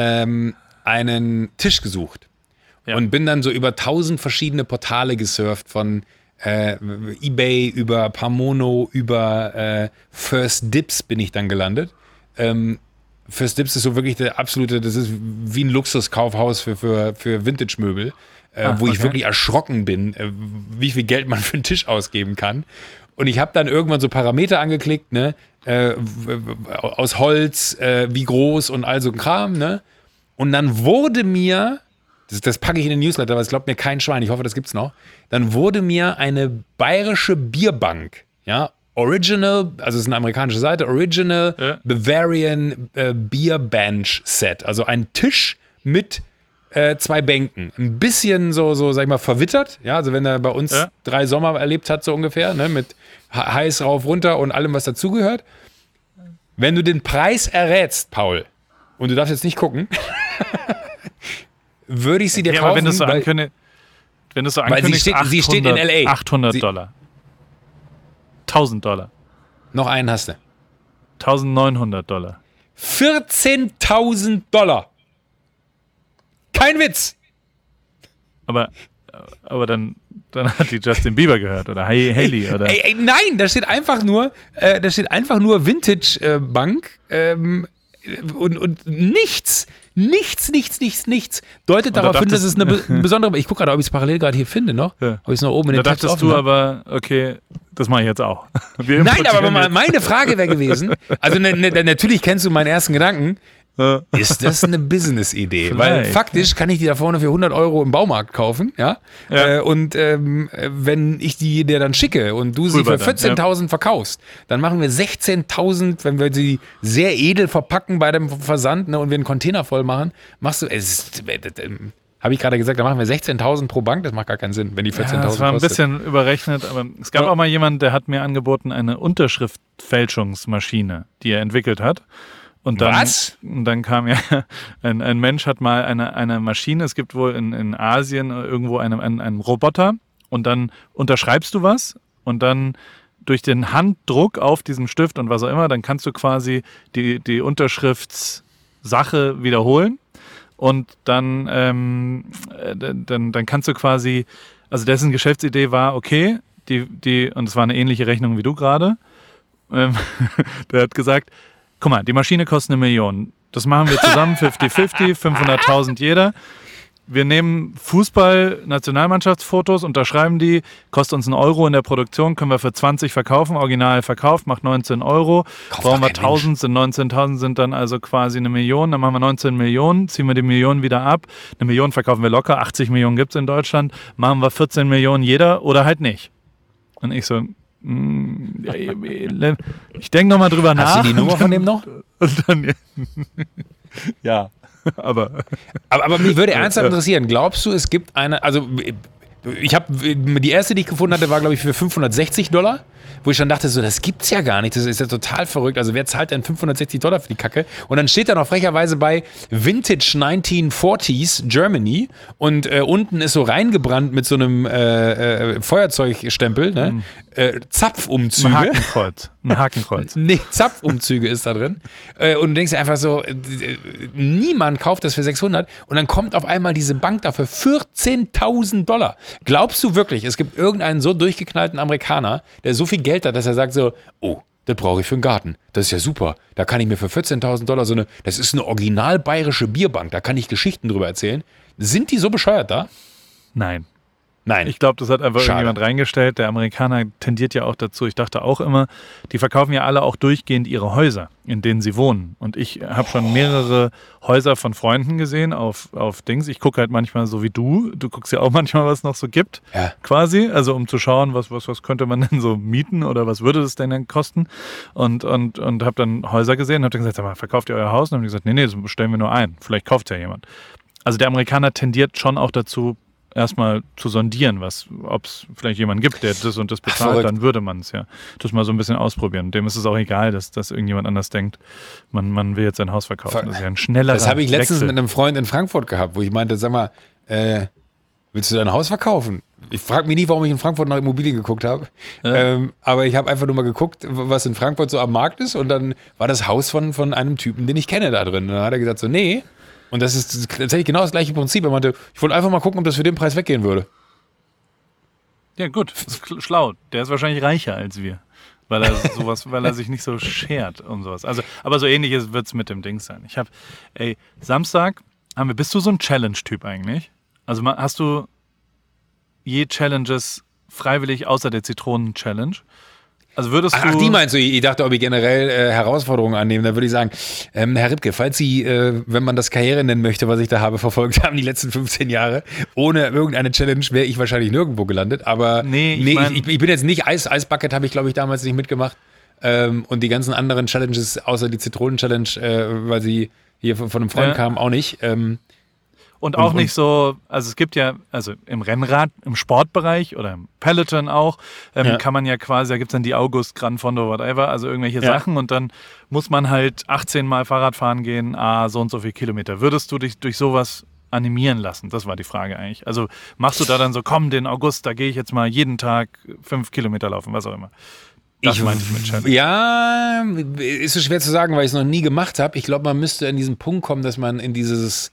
einen Tisch gesucht. Ja. Und bin dann so über 1000 verschiedene Portale gesurft, von eBay über Pamono, über First Dips bin ich dann gelandet. First Dips ist so wirklich der absolute, das ist wie ein Luxuskaufhaus für Vintage-Möbel, wo ich wirklich erschrocken bin, wie viel Geld man für einen Tisch ausgeben kann. Und ich habe dann irgendwann so Parameter angeklickt, ne? Aus Holz, wie groß und all so ein Kram. Ne? Und dann wurde mir, das packe ich in den Newsletter, aber es glaubt mir kein Schwein, ich hoffe, das gibt's noch, dann wurde mir eine bayerische Bierbank, ja, Original, also es ist eine amerikanische Seite, Original Bavarian Beer Bench Set, also ein Tisch mit 2 Bänken. Ein bisschen so, sag ich mal, verwittert, ja, also wenn er bei uns 3 Sommer erlebt hat, so ungefähr, ne, mit heiß rauf, runter und allem, was dazugehört. Wenn du den Preis errätst, Paul, und du darfst jetzt nicht gucken, würde ich sie dir kaufen. Aber wenn du so ankündigst, sie steht in LA. $800. $1.000. Noch einen hast du. $1.900. $14.000. Kein Witz. Aber dann hat die Justin Bieber gehört oder Hailey oder. Ey, nein, da steht einfach nur Vintage Bank und nichts deutet darauf hin, dass es eine besondere. Ich gucke gerade, ob ich es parallel gerade hier finde noch. Ja. Ob ich es noch oben in den Text offen habe. Aber, okay, das mache ich jetzt auch. Nein, aber meine Frage wäre gewesen, also natürlich kennst du meinen ersten Gedanken, Ist das eine Business-Idee? Weil faktisch kann ich die da vorne für 100 Euro im Baumarkt kaufen, ja? Und wenn ich die dir dann schicke und du sie für 14.000 verkaufst, dann machen wir 16.000, wenn wir sie sehr edel verpacken bei dem Versand, ne, und wir einen Container voll machen, machst du, habe ich gerade gesagt, da machen wir 16.000 pro Bank, das macht gar keinen Sinn, wenn die 14.000 kostet. Das war ein bisschen überrechnet, aber es gab auch mal jemanden, der hat mir angeboten, eine Unterschriftfälschungsmaschine, die er entwickelt hat. Und dann, was? Und dann kam ja, ein Mensch hat mal eine Maschine, es gibt wohl in Asien irgendwo einen Roboter und dann unterschreibst du was und dann durch den Handdruck auf diesem Stift und was auch immer, dann kannst du quasi die Unterschriftssache wiederholen und dann kannst du quasi, also dessen Geschäftsidee war, okay, und es war eine ähnliche Rechnung wie du gerade, der hat gesagt, guck mal, die Maschine kostet 1 Million. Das machen wir zusammen, 50-50, 500.000 jeder. Wir nehmen Fußball-Nationalmannschaftsfotos, unterschreiben die, kostet uns 1 Euro in der Produktion, können wir für 20 verkaufen, original verkauft, macht 19 Euro. Brauchen wir 1000, sind 19.000, sind dann also quasi 1 Million. Dann machen wir 19 Millionen, ziehen wir die Millionen wieder ab. 1 Million verkaufen wir locker, 80 Millionen gibt es in Deutschland. Machen wir 14 Millionen jeder oder halt nicht. Und ich so... Ich denke nochmal drüber nach. Hast du die Nummer von dem noch? Und dann, ja, aber mich würde ernsthaft interessieren, glaubst du, es gibt eine, also die erste, die ich gefunden hatte, war glaube ich für $560, wo ich schon dachte, so, das gibt's ja gar nicht, das ist ja total verrückt, also wer zahlt denn $560 für die Kacke? Und dann steht da noch frecherweise bei Vintage 1940s Germany und unten ist so reingebrannt mit so einem Feuerzeugstempel, ne? Zapfumzüge. Ein Hakenkreuz. Nee, Zapfumzüge ist da drin. Und du denkst dir einfach so, niemand kauft das für 600 und dann kommt auf einmal diese Bank dafür $14.000. Glaubst du wirklich, es gibt irgendeinen so durchgeknallten Amerikaner, der so viel Geld hat, dass er sagt so, oh, das brauche ich für einen Garten. Das ist ja super. Da kann ich mir für $14.000 das ist eine original bayerische Bierbank, da kann ich Geschichten drüber erzählen. Sind die so bescheuert da? Nein. Ich glaube, das hat einfach irgendjemand reingestellt. Der Amerikaner tendiert ja auch dazu. Ich dachte auch immer, die verkaufen ja alle auch durchgehend ihre Häuser, in denen sie wohnen. Und ich habe schon mehrere Häuser von Freunden gesehen auf Dings. Ich gucke halt manchmal so wie du. Du guckst ja auch manchmal, was es noch so gibt, quasi. Also um zu schauen, was könnte man denn so mieten oder was würde das denn kosten. Und habe dann Häuser gesehen und habe dann gesagt, sag mal, verkauft ihr euer Haus? Und dann haben die gesagt, nee, das bestellen wir nur ein. Vielleicht kauft ja jemand. Also der Amerikaner tendiert schon auch dazu, erstmal zu sondieren, ob es vielleicht jemanden gibt, der das und das bezahlt, dann würde man es das mal so ein bisschen ausprobieren. Dem ist es auch egal, dass irgendjemand anders denkt, man will jetzt sein Haus verkaufen. Das ist ja ein schneller Das habe ich letztens mit einem Freund in Frankfurt gehabt, wo ich meinte, sag mal, willst du dein Haus verkaufen? Ich frage mich nie, warum ich in Frankfurt nach Immobilien geguckt habe, aber ich habe einfach nur mal geguckt, was in Frankfurt so am Markt ist und dann war das Haus von einem Typen, den ich kenne, da drin. Und dann hat er gesagt so, nee. Und das ist tatsächlich genau das gleiche Prinzip. Er meinte, ich wollte einfach mal gucken, ob das für den Preis weggehen würde. Ja gut, das ist schlau. Der ist wahrscheinlich reicher als wir, weil er sich nicht so schert und sowas. Also, aber so ähnliches wird es mit dem Ding sein. Samstag bist du so ein Challenge-Typ eigentlich? Also hast du je Challenges freiwillig außer der Zitronen-Challenge? Also würdest du... Ach, die meinst du? Ich dachte, ob ich generell Herausforderungen annehme. Dann würde ich sagen, Herr Ribke, falls Sie, wenn man das Karriere nennen möchte, was ich da habe, verfolgt haben die letzten 15 Jahre, ohne irgendeine Challenge wäre ich wahrscheinlich nirgendwo gelandet. Aber ich bin jetzt nicht Eisbucket habe ich, glaube ich, damals nicht mitgemacht. Und die ganzen anderen Challenges, außer die Zitronen-Challenge, weil sie hier von einem Freund kam, auch nicht. Und auch nicht so, also es gibt ja, also im Rennrad, im Sportbereich oder im Peloton auch, kann man ja quasi, da gibt es dann die August Gran Fondo, whatever, also irgendwelche Sachen und dann muss man halt 18 Mal Fahrrad fahren gehen, so und so viel Kilometer. Würdest du dich durch sowas animieren lassen? Das war die Frage eigentlich. Also machst du da dann so, komm, den August, da gehe ich jetzt mal jeden Tag 5 Kilometer laufen, was auch immer. Das meinte ich mit Challenge. Ja, ist so schwer zu sagen, weil ich es noch nie gemacht habe. Ich glaube, man müsste an diesen Punkt kommen, dass man in dieses...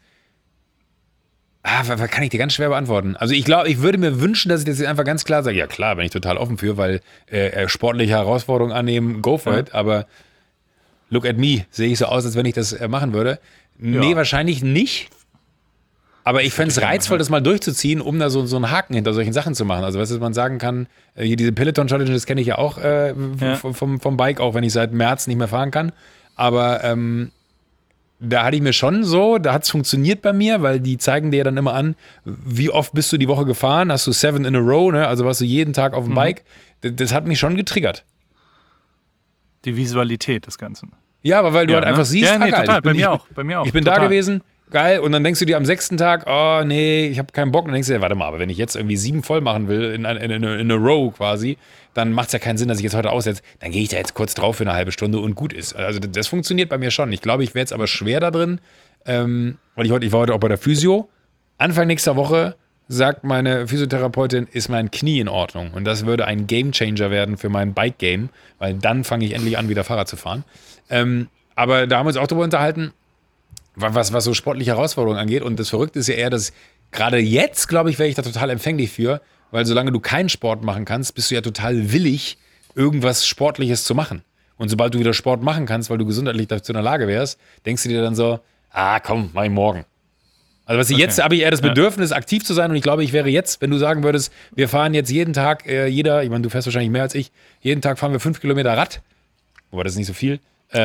kann ich dir ganz schwer beantworten. Also ich glaube, ich würde mir wünschen, dass ich das jetzt einfach ganz klar sage, ja klar, bin ich total offen für, weil sportliche Herausforderungen annehmen, go for it, aber look at me, sehe ich so aus, als wenn ich das machen würde. Nee, wahrscheinlich nicht. Aber ich fände es reizvoll, das mal durchzuziehen, um da so einen Haken hinter solchen Sachen zu machen. Also, was man sagen kann, hier diese Peloton-Challenge, das kenne ich ja auch vom Bike, auch wenn ich seit März nicht mehr fahren kann. Aber da hatte ich mir schon so, da hat es funktioniert bei mir, weil die zeigen dir dann immer an, wie oft bist du die Woche gefahren, hast du 7 in a row, ne? Also warst du jeden Tag auf dem Bike. Das hat mich schon getriggert. Die Visualität des Ganzen. Ja, aber weil du halt einfach siehst, ja, nee, geil, total, bei mir auch. Ich bin total da gewesen, geil, und dann denkst du dir am 6. Tag, oh nee, ich habe keinen Bock, und dann denkst du dir, warte mal, aber wenn ich jetzt irgendwie 7 voll machen will, in a row quasi, dann macht es ja keinen Sinn, dass ich jetzt heute aussetze, dann gehe ich da jetzt kurz drauf für eine halbe Stunde und gut ist. Also das funktioniert bei mir schon. Ich glaube, ich wäre jetzt aber schwer da drin, weil ich war heute auch bei der Physio. Anfang nächster Woche sagt meine Physiotherapeutin, ist mein Knie in Ordnung. Und das würde ein Gamechanger werden für mein Bike-Game, weil dann fange ich endlich an, wieder Fahrrad zu fahren. Aber da haben wir uns auch darüber unterhalten, was so sportliche Herausforderungen angeht. Und das Verrückte ist ja eher, dass gerade jetzt, glaube ich, wäre ich da total empfänglich für, weil solange du keinen Sport machen kannst, bist du ja total willig, irgendwas Sportliches zu machen. Und sobald du wieder Sport machen kannst, weil du gesundheitlich dazu in der Lage wärst, denkst du dir dann so, komm, mach ich morgen. Also jetzt habe ich eher das Bedürfnis, aktiv zu sein, und ich glaube, ich wäre jetzt, wenn du sagen würdest, wir fahren jetzt jeden Tag, ich meine, du fährst wahrscheinlich mehr als ich, jeden Tag fahren wir 5 Kilometer Rad, wobei das ist nicht so viel,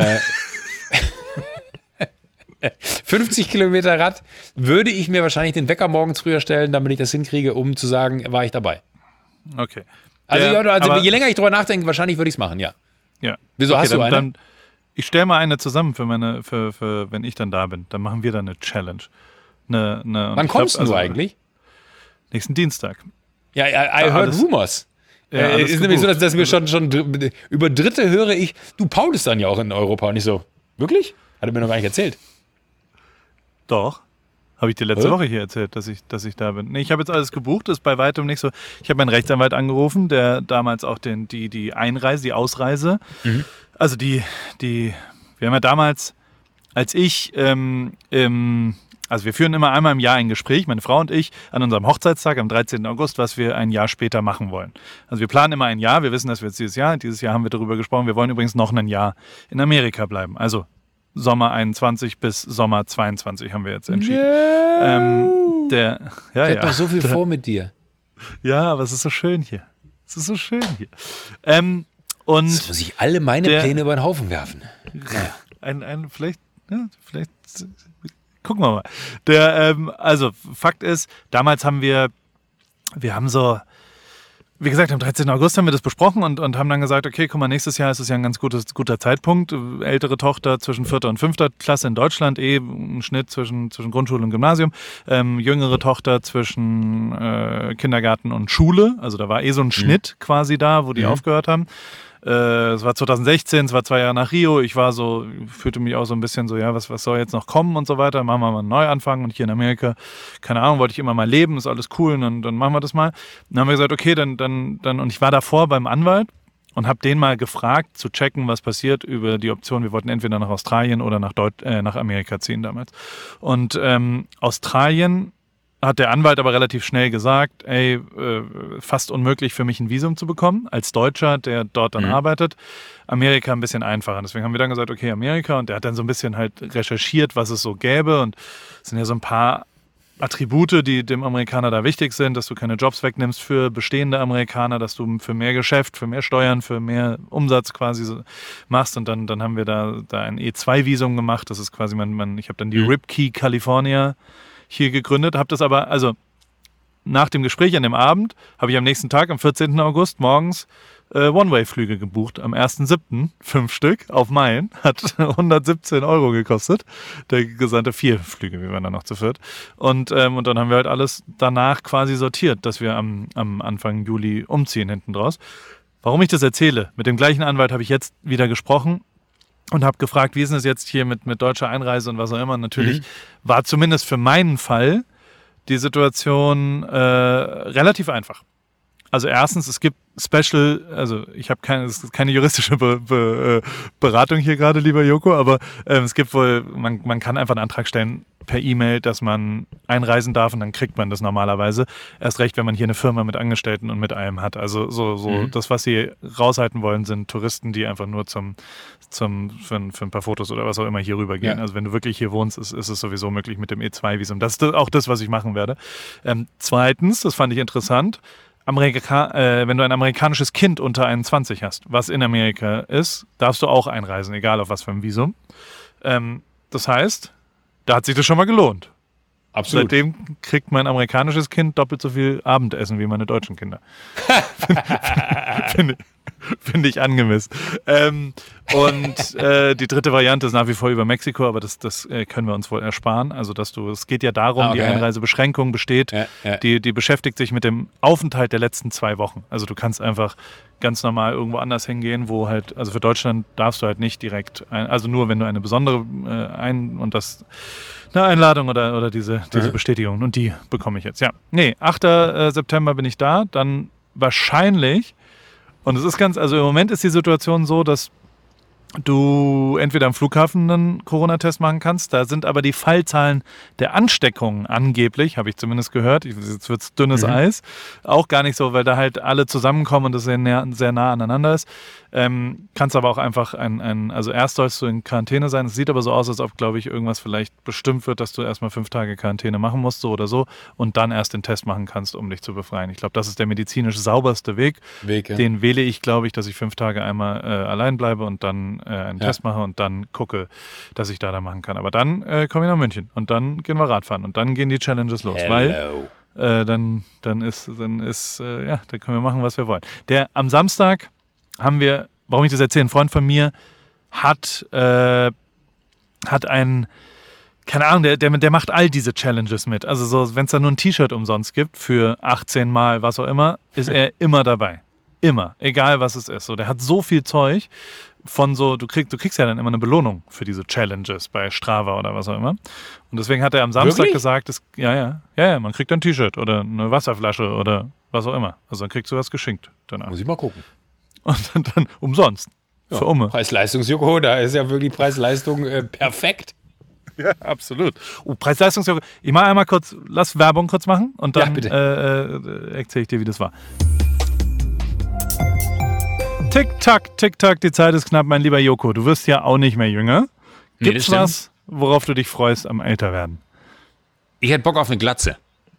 50 Kilometer Rad, würde ich mir wahrscheinlich den Wecker morgens früher stellen, damit ich das hinkriege, um zu sagen, war ich dabei. Okay. Also je länger ich drüber nachdenke, wahrscheinlich würde ich es machen, ja. Wieso hast du eine? Dann, ich stelle mal eine zusammen für wenn ich dann da bin. Dann machen wir dann eine Challenge. Wann kommst du eigentlich? Nächsten Dienstag. Ja, I heard rumors. Ja, ist nämlich so, dass wir schon über Dritte höre ich, du Paul ist dann ja auch in Europa, und ich so, wirklich? Hat er mir noch gar nicht erzählt. Doch. Habe ich dir letzte Woche hier erzählt, dass ich da bin. Nee, ich habe jetzt alles gebucht, das ist bei weitem nicht so. Ich habe meinen Rechtsanwalt angerufen, der damals auch die Einreise, die Ausreise, also wir haben ja damals, als ich also wir führen immer einmal im Jahr ein Gespräch, meine Frau und ich, an unserem Hochzeitstag am 13. August, was wir ein Jahr später machen wollen. Also wir planen immer ein Jahr, wir wissen, dass wir jetzt dieses Jahr haben wir darüber gesprochen, wir wollen übrigens noch ein Jahr in Amerika bleiben. Also Sommer 21 bis Sommer 22 haben wir jetzt entschieden. Ich hätte doch so viel vor mit dir. Ja, aber es ist so schön hier. Und jetzt muss ich alle meine Pläne über den Haufen werfen. Naja. Vielleicht gucken wir mal. Also Fakt ist, damals haben wir haben so, wie gesagt, am 13. August haben wir das besprochen und haben dann gesagt, okay, guck mal, nächstes Jahr ist es ja ein ganz guter Zeitpunkt. Ältere Tochter zwischen 4. und 5. Klasse in Deutschland, ein Schnitt zwischen Grundschule und Gymnasium. Jüngere Tochter zwischen Kindergarten und Schule. Also da war so ein Schnitt quasi da, wo die aufgehört haben. Es war 2016, es war 2 Jahre nach Rio. Ich fühlte mich auch so ein bisschen so, ja, was soll jetzt noch kommen und so weiter. Machen wir mal einen Neuanfang. Und hier in Amerika, keine Ahnung, wollte ich immer mal leben, ist alles cool, und dann machen wir das mal. Dann haben wir gesagt, okay, dann und ich war davor beim Anwalt und habe den mal gefragt, zu checken, was passiert über die Option. Wir wollten entweder nach Australien oder nach Amerika ziehen damals. Und Australien hat der Anwalt aber relativ schnell gesagt, fast unmöglich für mich ein Visum zu bekommen, als Deutscher, der dort dann arbeitet. Amerika ein bisschen einfacher. Deswegen haben wir dann gesagt, okay, Amerika. Und der hat dann so ein bisschen halt recherchiert, was es so gäbe. Und es sind ja so ein paar Attribute, die dem Amerikaner da wichtig sind, dass du keine Jobs wegnimmst für bestehende Amerikaner, dass du für mehr Geschäft, für mehr Steuern, für mehr Umsatz quasi so machst. Und dann haben wir da ein E2-Visum gemacht. Das ist quasi ich habe dann die Ripkey California hier gegründet, habe das aber, also nach dem Gespräch an dem Abend, habe ich am nächsten Tag, am 14. August, morgens One-Way-Flüge gebucht. Am 1.7. 5 Stück auf Meilen. Hat 117 € gekostet. Der gesamte 4 Flüge, wir waren dann noch zu viert. Und dann haben wir halt alles danach quasi sortiert, dass wir am Anfang Juli umziehen hinten draus. Warum ich das erzähle? Mit dem gleichen Anwalt habe ich jetzt wieder gesprochen und habe gefragt, wie ist es jetzt hier mit deutscher Einreise und was auch immer. Natürlich war zumindest für meinen Fall die Situation relativ einfach. Also erstens, es gibt also es ist keine juristische Beratung hier gerade, lieber Joko, aber es gibt wohl, man kann einfach einen Antrag stellen per E-Mail, dass man einreisen darf, und dann kriegt man das normalerweise. Erst recht, wenn man hier eine Firma mit Angestellten und mit allem hat. Also das, was sie raushalten wollen, sind Touristen, die einfach nur für ein paar Fotos oder was auch immer hier rübergehen. Ja. Also wenn du wirklich hier wohnst, ist es sowieso möglich mit dem E2-Visum. Das ist auch das, was ich machen werde. Zweitens, das fand ich interessant, wenn du ein amerikanisches Kind unter 21 hast, was in Amerika ist, darfst du auch einreisen, egal auf was für ein Visum. Das heißt, da hat sich das schon mal gelohnt. Absolut. Seitdem kriegt mein amerikanisches Kind doppelt so viel Abendessen wie meine deutschen Kinder. Finde ich angemessen. Und die dritte Variante ist nach wie vor über Mexiko, aber das können wir uns wohl ersparen. Also, es geht ja darum, die Einreisebeschränkung besteht, die beschäftigt sich mit dem Aufenthalt der letzten 2 Wochen. Also, du kannst einfach ganz normal irgendwo anders hingehen, wo halt, also für Deutschland darfst du halt nicht direkt, also nur wenn du eine besondere eine Einladung oder diese Bestätigung. Und die bekomme ich jetzt. Ja. 8. September bin ich da. Dann wahrscheinlich, und es ist also im Moment ist die Situation so, dass du entweder am Flughafen einen Corona-Test machen kannst. Da sind aber die Fallzahlen der Ansteckungen angeblich, habe ich zumindest gehört, jetzt wird es dünnes Eis, auch gar nicht so, weil da halt alle zusammenkommen und das sehr nah aneinander ist. Kannst aber auch einfach also erst sollst du in Quarantäne sein. Es sieht aber so aus, als ob, glaube ich, irgendwas vielleicht bestimmt wird, dass du erstmal 5 Tage Quarantäne machen musst, so oder so, und dann erst den Test machen kannst, um dich zu befreien. Ich glaube, das ist der medizinisch sauberste Weg. Den wähle ich, glaube ich, dass ich 5 Tage einmal allein bleibe und dann einen Test mache und dann gucke, dass ich da machen kann. Aber dann komme ich nach München und dann gehen wir Radfahren und dann gehen die Challenges los, weil dann können wir machen, was wir wollen. Am Samstag haben wir, warum ich das erzähle, ein Freund von mir hat einen, keine Ahnung, der macht all diese Challenges mit. Also so, wenn es da nur ein T-Shirt umsonst gibt für 18 Mal, was auch immer, ist er immer dabei. Immer. Egal, was es ist. So, der hat so viel Zeug von so, du kriegst ja dann immer eine Belohnung für diese Challenges bei Strava oder was auch immer. Und deswegen hat er am Samstag gesagt, man kriegt ein T-Shirt oder eine Wasserflasche oder was auch immer. Also dann kriegst du was geschenkt danach. Muss ich mal gucken. Und dann umsonst. Ja, für Umme. Preis-Leistungs-Joko, da ist ja wirklich Preis-Leistung perfekt. Ja, absolut. Preis-Leistungs-Joko. Ich mache einmal kurz, lass Werbung kurz machen und dann erzähle ich dir, wie das war. Tick-Tack, Tick-Tack, die Zeit ist knapp, mein lieber Joko. Du wirst ja auch nicht mehr jünger. Gibt's was, worauf du dich freust am Älterwerden? Ich hätte Bock auf eine Glatze.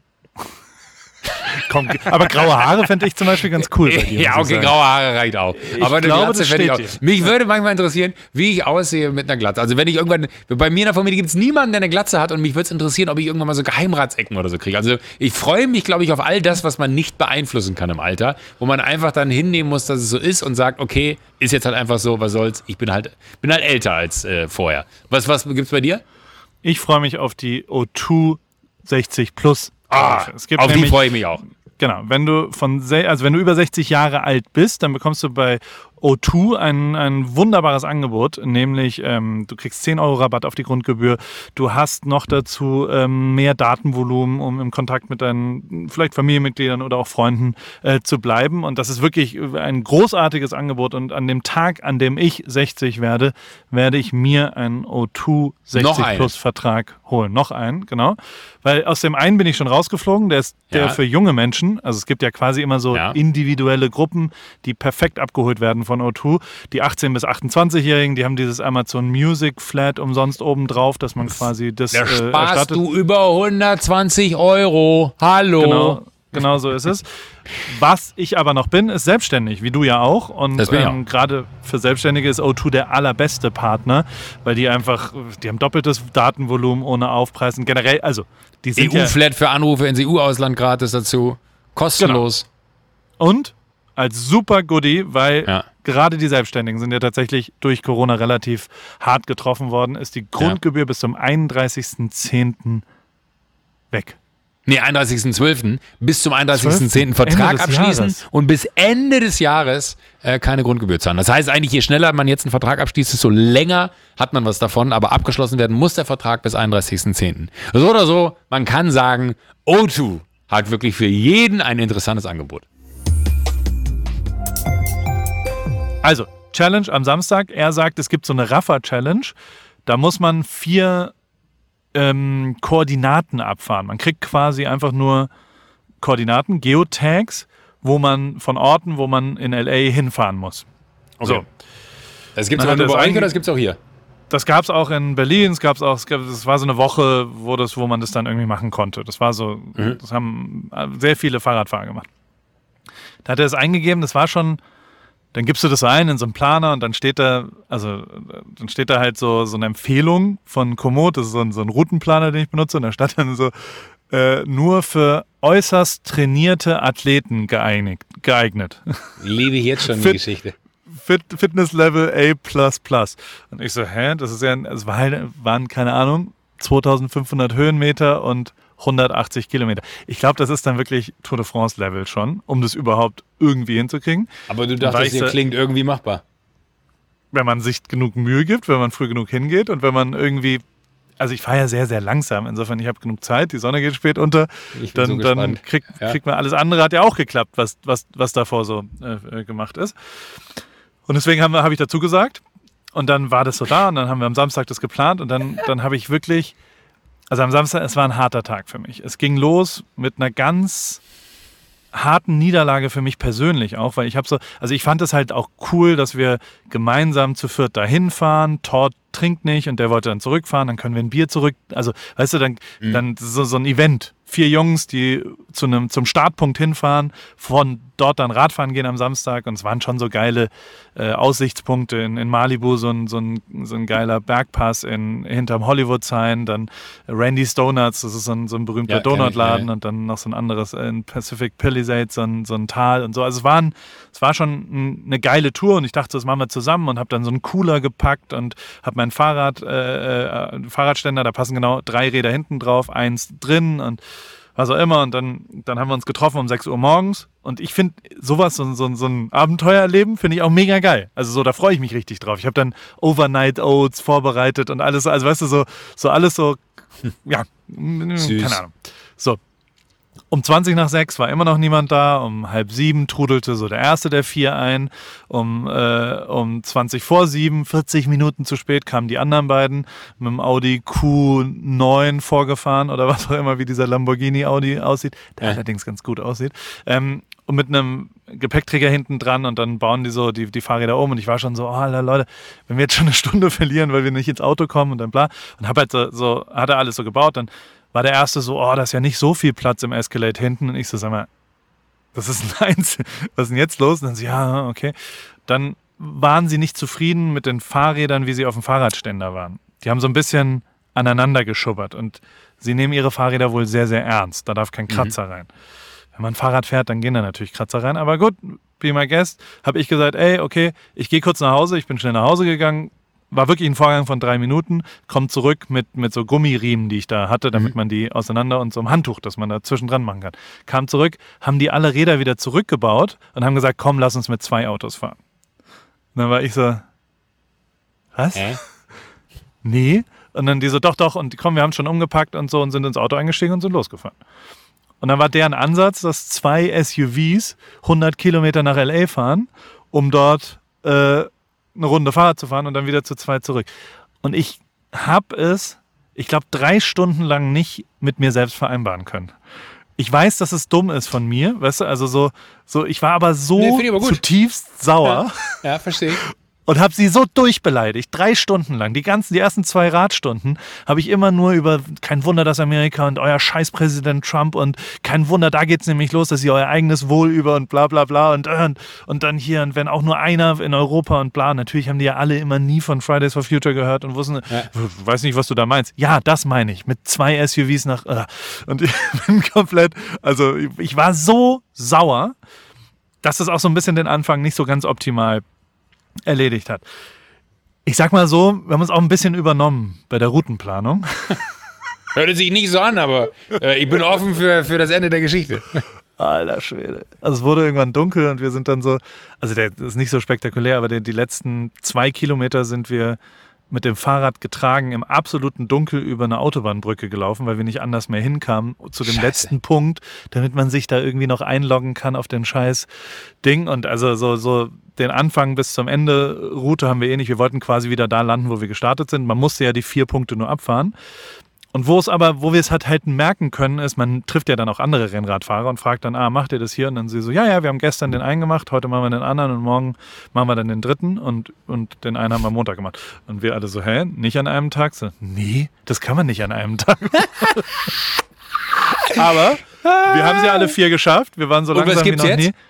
Komm, aber graue Haare fände ich zum Beispiel ganz cool bei dir. Ja, okay, graue Haare reicht auch. Aber eine Glatze fände ich auch. Mich würde manchmal interessieren, wie ich aussehe mit einer Glatze. Also wenn ich irgendwann, bei mir in der Familie gibt es niemanden, der eine Glatze hat und mich würde es interessieren, ob ich irgendwann mal so Geheimratsecken oder so kriege. Also ich freue mich, glaube ich, auf all das, was man nicht beeinflussen kann im Alter, wo man einfach dann hinnehmen muss, dass es so ist und sagt, okay, ist jetzt halt einfach so, was soll's, ich bin halt älter als vorher. Was gibt's bei dir? Ich freue mich auf die O2 60 Plus. Auf die freue ich mich auch. Genau, wenn du über 60 Jahre alt bist, dann bekommst du bei O2 ein wunderbares Angebot, nämlich du kriegst 10 € Rabatt auf die Grundgebühr. Du hast noch dazu mehr Datenvolumen, um im Kontakt mit deinen vielleicht Familienmitgliedern oder auch Freunden zu bleiben. Und das ist wirklich ein großartiges Angebot. Und an dem Tag, an dem ich 60 werde ich mir einen O2 60 Plus Vertrag holen. Noch einen, genau. Weil aus dem einen bin ich schon rausgeflogen, der ist der für junge Menschen. Also es gibt ja quasi immer so individuelle Gruppen, die perfekt abgeholt werden von O2. Die 18- bis 28-Jährigen, die haben dieses Amazon Music Flat umsonst oben drauf, dass man quasi das sparst du über 120 €. Hallo. Genau so ist es. Was ich aber noch bin, ist selbstständig, wie du ja auch. Und gerade für Selbstständige ist O2 der allerbeste Partner, weil die haben doppeltes Datenvolumen ohne Aufpreis. Und generell, also die sind EU-Flat für Anrufe ins EU-Ausland gratis dazu. Kostenlos. Genau. Und als super Goodie, weil gerade die Selbstständigen sind ja tatsächlich durch Corona relativ hart getroffen worden, ist die Grundgebühr bis zum 31.10. weg. Nee, 31.12. Bis zum 31.10. Vertrag abschließen und bis Ende des Jahres keine Grundgebühr zahlen. Das heißt eigentlich, je schneller man jetzt einen Vertrag abschließt, desto länger hat man was davon, aber abgeschlossen werden muss der Vertrag bis 31.10. So oder so, man kann sagen, O2 hat wirklich für jeden ein interessantes Angebot. Also, Challenge am Samstag. Er sagt, es gibt so eine Raffa-Challenge. Da muss man 4 Koordinaten abfahren. Man kriegt quasi einfach nur Koordinaten, Geotags, von Orten, wo man in L.A. hinfahren muss. Okay. So. Das gibt es aber nur bei euch oder das gibt es auch hier? Das gab es auch in Berlin. Es war so eine Woche, wo man das dann irgendwie machen konnte. Das war so, das haben sehr viele Fahrradfahrer gemacht. Da hat er es eingegeben, das war schon dann gibst du das ein in so einen Planer und dann steht da halt so eine Empfehlung von Komoot, das ist so ein Routenplaner, den ich benutze, und da stand dann so, nur für äußerst trainierte Athleten geeignet. Liebe ich jetzt schon die Geschichte. Fitness-Level A++. Und ich so, das ist ja, es waren, keine Ahnung, 2500 Höhenmeter und 180 Kilometer. Ich glaube, das ist dann wirklich Tour de France-Level schon, um das überhaupt irgendwie hinzukriegen. Aber du dachtest, dir klingt irgendwie machbar. Wenn man sich genug Mühe gibt, wenn man früh genug hingeht und wenn man irgendwie, also ich fahre ja sehr, sehr langsam, insofern ich habe genug Zeit, die Sonne geht spät unter, dann kriegt man alles andere, hat ja auch geklappt, was davor so gemacht ist. Und deswegen habe ich dazu gesagt und dann war das so da und dann haben wir am Samstag das geplant und dann habe ich wirklich, also am Samstag, es war ein harter Tag für mich. Es ging los mit einer ganz harten Niederlage für mich persönlich auch, weil ich fand es halt auch cool, dass wir gemeinsam zu viert dahin fahren. Todd trinkt nicht und der wollte dann zurückfahren, dann können wir ein Bier zurück, also weißt du, dann so ein Event. 4 Jungs, die zum Startpunkt hinfahren, von dort dann Radfahren gehen am Samstag und es waren schon so geile Aussichtspunkte in Malibu, so ein geiler Bergpass hinterm Hollywood Sign, dann Randy's Donuts, das ist so ein berühmter Donutladen und dann noch so ein anderes in Pacific Palisades, so ein Tal und so. Also es war schon eine geile Tour und ich dachte, das machen wir zusammen und habe dann so einen Cooler gepackt und habe mein Fahrradständer, da passen genau 3 Räder hinten drauf, 1 drin und was auch immer. Und dann haben wir uns getroffen um 6 Uhr morgens. Und ich finde sowas, so ein Abenteuer erleben, finde ich auch mega geil. Also so, da freue ich mich richtig drauf. Ich habe dann Overnight Oats vorbereitet und alles, also weißt du, so alles so, ja, süß. Keine Ahnung. So. Um 6:20 war immer noch niemand da, um 6:30 trudelte so der erste der 4 ein, um 7:20, 40 Minuten zu spät kamen die anderen beiden mit dem Audi Q9 vorgefahren oder was auch immer, wie dieser Lamborghini Audi aussieht, der allerdings ganz gut aussieht, und mit einem Gepäckträger hinten dran und dann bauen die so die Fahrräder um und ich war schon so, Alter, Leute, wenn wir jetzt schon eine Stunde verlieren, weil wir nicht ins Auto kommen und dann bla, und hat er alles so gebaut, dann war der erste so, da ist ja nicht so viel Platz im Escalade hinten. Und ich so, sag mal, das ist ein Einzel. Was ist denn jetzt los? Und dann so, ja, okay. Dann waren sie nicht zufrieden mit den Fahrrädern, wie sie auf dem Fahrradständer waren. Die haben so ein bisschen aneinander geschubbert und sie nehmen ihre Fahrräder wohl sehr, sehr ernst. Da darf kein Kratzer rein. Wenn man Fahrrad fährt, dann gehen da natürlich Kratzer rein. Aber gut, be my guest, habe ich gesagt, okay, ich gehe kurz nach Hause. Ich bin schnell nach Hause gegangen. War wirklich ein Vorgang von 3 Minuten, kommt zurück mit so Gummiriemen, die ich da hatte, damit man die auseinander und so einem Handtuch, das man da zwischendran machen kann. Kam zurück, haben die alle Räder wieder zurückgebaut und haben gesagt, komm, lass uns mit 2 Autos fahren. Und dann war ich so, was? Nee. Und dann die so, doch, und komm, wir haben schon umgepackt und so und sind ins Auto eingestiegen und sind losgefahren. Und dann war deren Ansatz, dass 2 SUVs 100 Kilometer nach L.A. fahren, um dort eine Runde Fahrrad zu fahren und dann wieder zu 2 zurück. Und ich habe es, ich glaube, 3 Stunden lang nicht mit mir selbst vereinbaren können. Ich weiß, dass es dumm ist von mir, weißt du, also so ich war aber so zutiefst sauer. Ja, verstehe ich. Und habe sie so durchbeleidigt, 3 Stunden lang. Die ersten 2 Radstunden habe ich immer nur über, kein Wunder, dass Amerika und euer Scheißpräsident Trump und kein Wunder, da geht's nämlich los, dass ihr euer eigenes Wohl über und bla bla bla und dann hier und wenn auch nur einer in Europa und bla. Natürlich haben die ja alle immer nie von Fridays for Future gehört und wussten, weiß nicht, was du da meinst. Ja, das meine ich, mit 2 SUVs nach, und ich bin komplett, also ich war so sauer, dass es auch so ein bisschen den Anfang nicht so ganz optimal erledigt hat. Ich sag mal so, wir haben uns auch ein bisschen übernommen bei der Routenplanung. Hört sich nicht so an, aber ich bin offen für das Ende der Geschichte. Alter Schwede. Also es wurde irgendwann dunkel und wir sind dann so, also das ist nicht so spektakulär, aber die letzten 2 Kilometer sind wir mit dem Fahrrad getragen im absoluten Dunkel über eine Autobahnbrücke gelaufen, weil wir nicht anders mehr hinkamen zu dem letzten Punkt, damit man sich da irgendwie noch einloggen kann auf den scheiß Ding. Und also so den Anfang bis zum Ende Route haben wir nicht. Wir wollten quasi wieder da landen, wo wir gestartet sind. Man musste ja die 4 Punkte nur abfahren. Und wo wir es halt merken können, ist, man trifft ja dann auch andere Rennradfahrer und fragt dann, macht ihr das hier? Und dann sie so, ja, wir haben gestern den einen gemacht, heute machen wir den anderen und morgen machen wir dann den dritten und den einen haben wir Montag gemacht. Und wir alle so, nicht an einem Tag? So, nee, das kann man nicht an einem Tag. Aber wir haben sie alle 4 geschafft. Wir waren so langsam wie noch nie.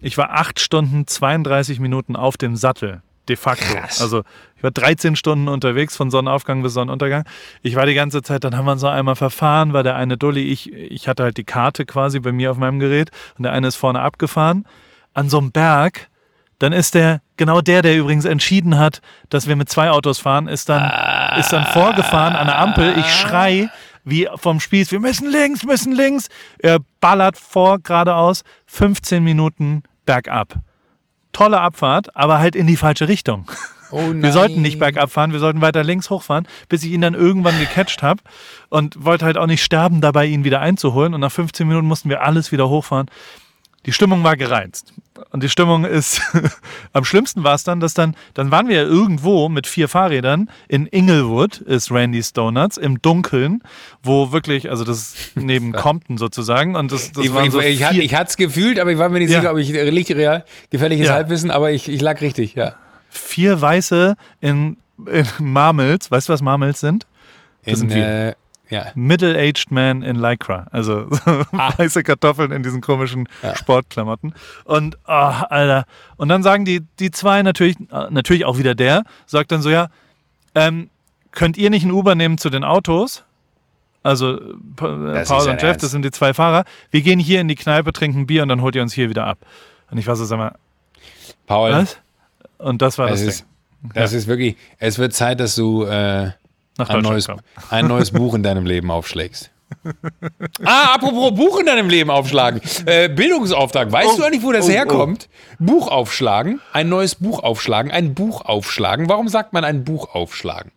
Ich war 8 Stunden, 32 Minuten auf dem Sattel. De facto. Krass. Also ich war 13 Stunden unterwegs von Sonnenaufgang bis Sonnenuntergang. Ich war die ganze Zeit, dann haben wir uns noch einmal verfahren, weil der eine Dulli, ich hatte halt die Karte quasi bei mir auf meinem Gerät und der eine ist vorne abgefahren. An so einem Berg, dann ist der übrigens entschieden hat, dass wir mit 2 Autos fahren, ist dann vorgefahren an der Ampel. Ich schrei wie vom Spieß, wir müssen links. Er ballert vor geradeaus, 15 Minuten bergab. Tolle Abfahrt, aber halt in die falsche Richtung. Oh nein. Wir sollten nicht bergab fahren, wir sollten weiter links hochfahren, bis ich ihn dann irgendwann gecatcht habe und wollte halt auch nicht sterben, dabei ihn wieder einzuholen. Und nach 15 Minuten mussten wir alles wieder hochfahren. Die Stimmung war gereizt. Und die Stimmung ist, am schlimmsten war es dann, dann waren wir ja irgendwo mit 4 Fahrrädern in Inglewood, ist Randy's Donuts, im Dunkeln, wo wirklich, also das ist neben Compton sozusagen. Und das waren so ich hatte es gefühlt, aber ich war mir nicht sicher, ob ich real gefährliches Halbwissen, aber ich lag richtig, ja. 4 Weiße in Marmels, weißt du, was Marmels sind? Das sind wir. Ja. Middle-aged man in Lycra. Also weiße Kartoffeln in diesen komischen Sportklamotten. Und, Alter. Und dann sagen die 2 natürlich auch wieder sagt dann so, ja, könnt ihr nicht ein Uber nehmen zu den Autos? Also Paul und Jeff, das sind die 2 Fahrer. Wir gehen hier in die Kneipe, trinken Bier und dann holt ihr uns hier wieder ab. Und ich war so, sag mal, Paul. Was? Und das war das Ding. Das ist wirklich, es wird Zeit, dass du ein neues Buch in deinem Leben aufschlägst. Apropos Buch in deinem Leben aufschlagen. Bildungsauftrag. Weißt du eigentlich, wo das herkommt? Buch aufschlagen, ein neues Buch aufschlagen, ein Buch aufschlagen. Warum sagt man ein Buch aufschlagen?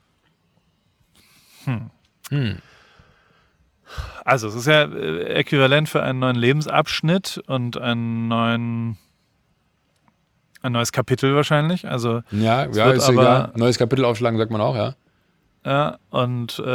Also es ist ja äquivalent für einen neuen Lebensabschnitt und ein neues Kapitel wahrscheinlich. Also ja, ist egal. Neues Kapitel aufschlagen sagt man auch, ja. Ja, und es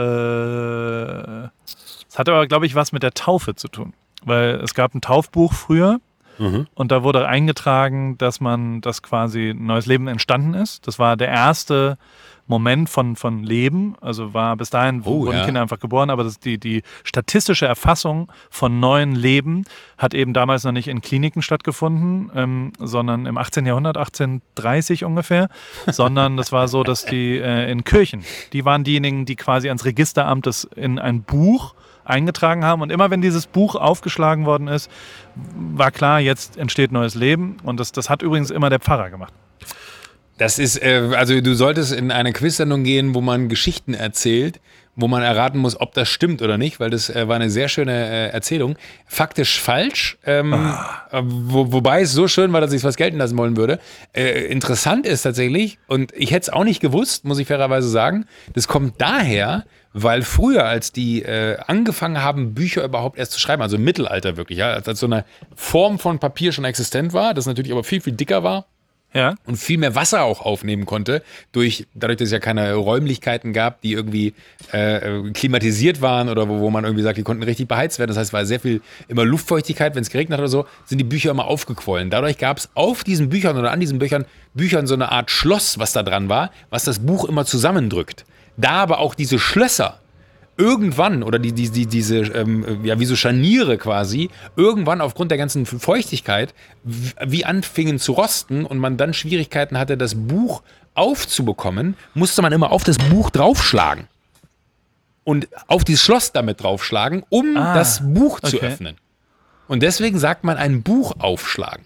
hat aber, glaube ich, was mit der Taufe zu tun. Weil es gab ein Taufbuch früher und da wurde eingetragen, dass quasi ein neues Leben entstanden ist. Das war der erste Moment von Leben. Also war bis dahin wurden Kinder einfach geboren, aber die statistische Erfassung von neuen Leben hat eben damals noch nicht in Kliniken stattgefunden, sondern im 18. Jahrhundert, 1830 ungefähr, sondern das war so, dass die in Kirchen, die waren diejenigen, die quasi ans Registeramt das in ein Buch eingetragen haben. Und immer wenn dieses Buch aufgeschlagen worden ist, war klar, jetzt entsteht neues Leben. Und das hat übrigens immer der Pfarrer gemacht. Das ist, also du solltest in eine Quizsendung gehen, wo man Geschichten erzählt, wo man erraten muss, ob das stimmt oder nicht, weil das war eine sehr schöne Erzählung. Faktisch falsch, wobei es so schön war, dass ich es was gelten lassen wollen würde. Interessant ist tatsächlich, und ich hätte es auch nicht gewusst, muss ich fairerweise sagen, das kommt daher, weil früher, als die angefangen haben, Bücher überhaupt erst zu schreiben, also im Mittelalter wirklich, ja, als so eine Form von Papier schon existent war, das natürlich aber viel, viel dicker war, ja, und viel mehr Wasser auch aufnehmen konnte, dadurch, dass es ja keine Räumlichkeiten gab, die irgendwie klimatisiert waren oder wo man irgendwie sagt, die konnten richtig beheizt werden. Das heißt, es war sehr viel immer Luftfeuchtigkeit, wenn es geregnet hat oder so, sind die Bücher immer aufgequollen. Dadurch gab es auf diesen Büchern oder an diesen Büchern so eine Art Schloss, was da dran war, was das Buch immer zusammendrückt. Da aber auch diese Schlösser irgendwann, oder diese wie so Scharniere quasi, irgendwann aufgrund der ganzen Feuchtigkeit wie anfingen zu rosten und man dann Schwierigkeiten hatte, das Buch aufzubekommen, musste man immer auf das Buch draufschlagen. Und auf dieses Schloss damit draufschlagen, um das Buch zu öffnen. Und deswegen sagt man ein Buch aufschlagen.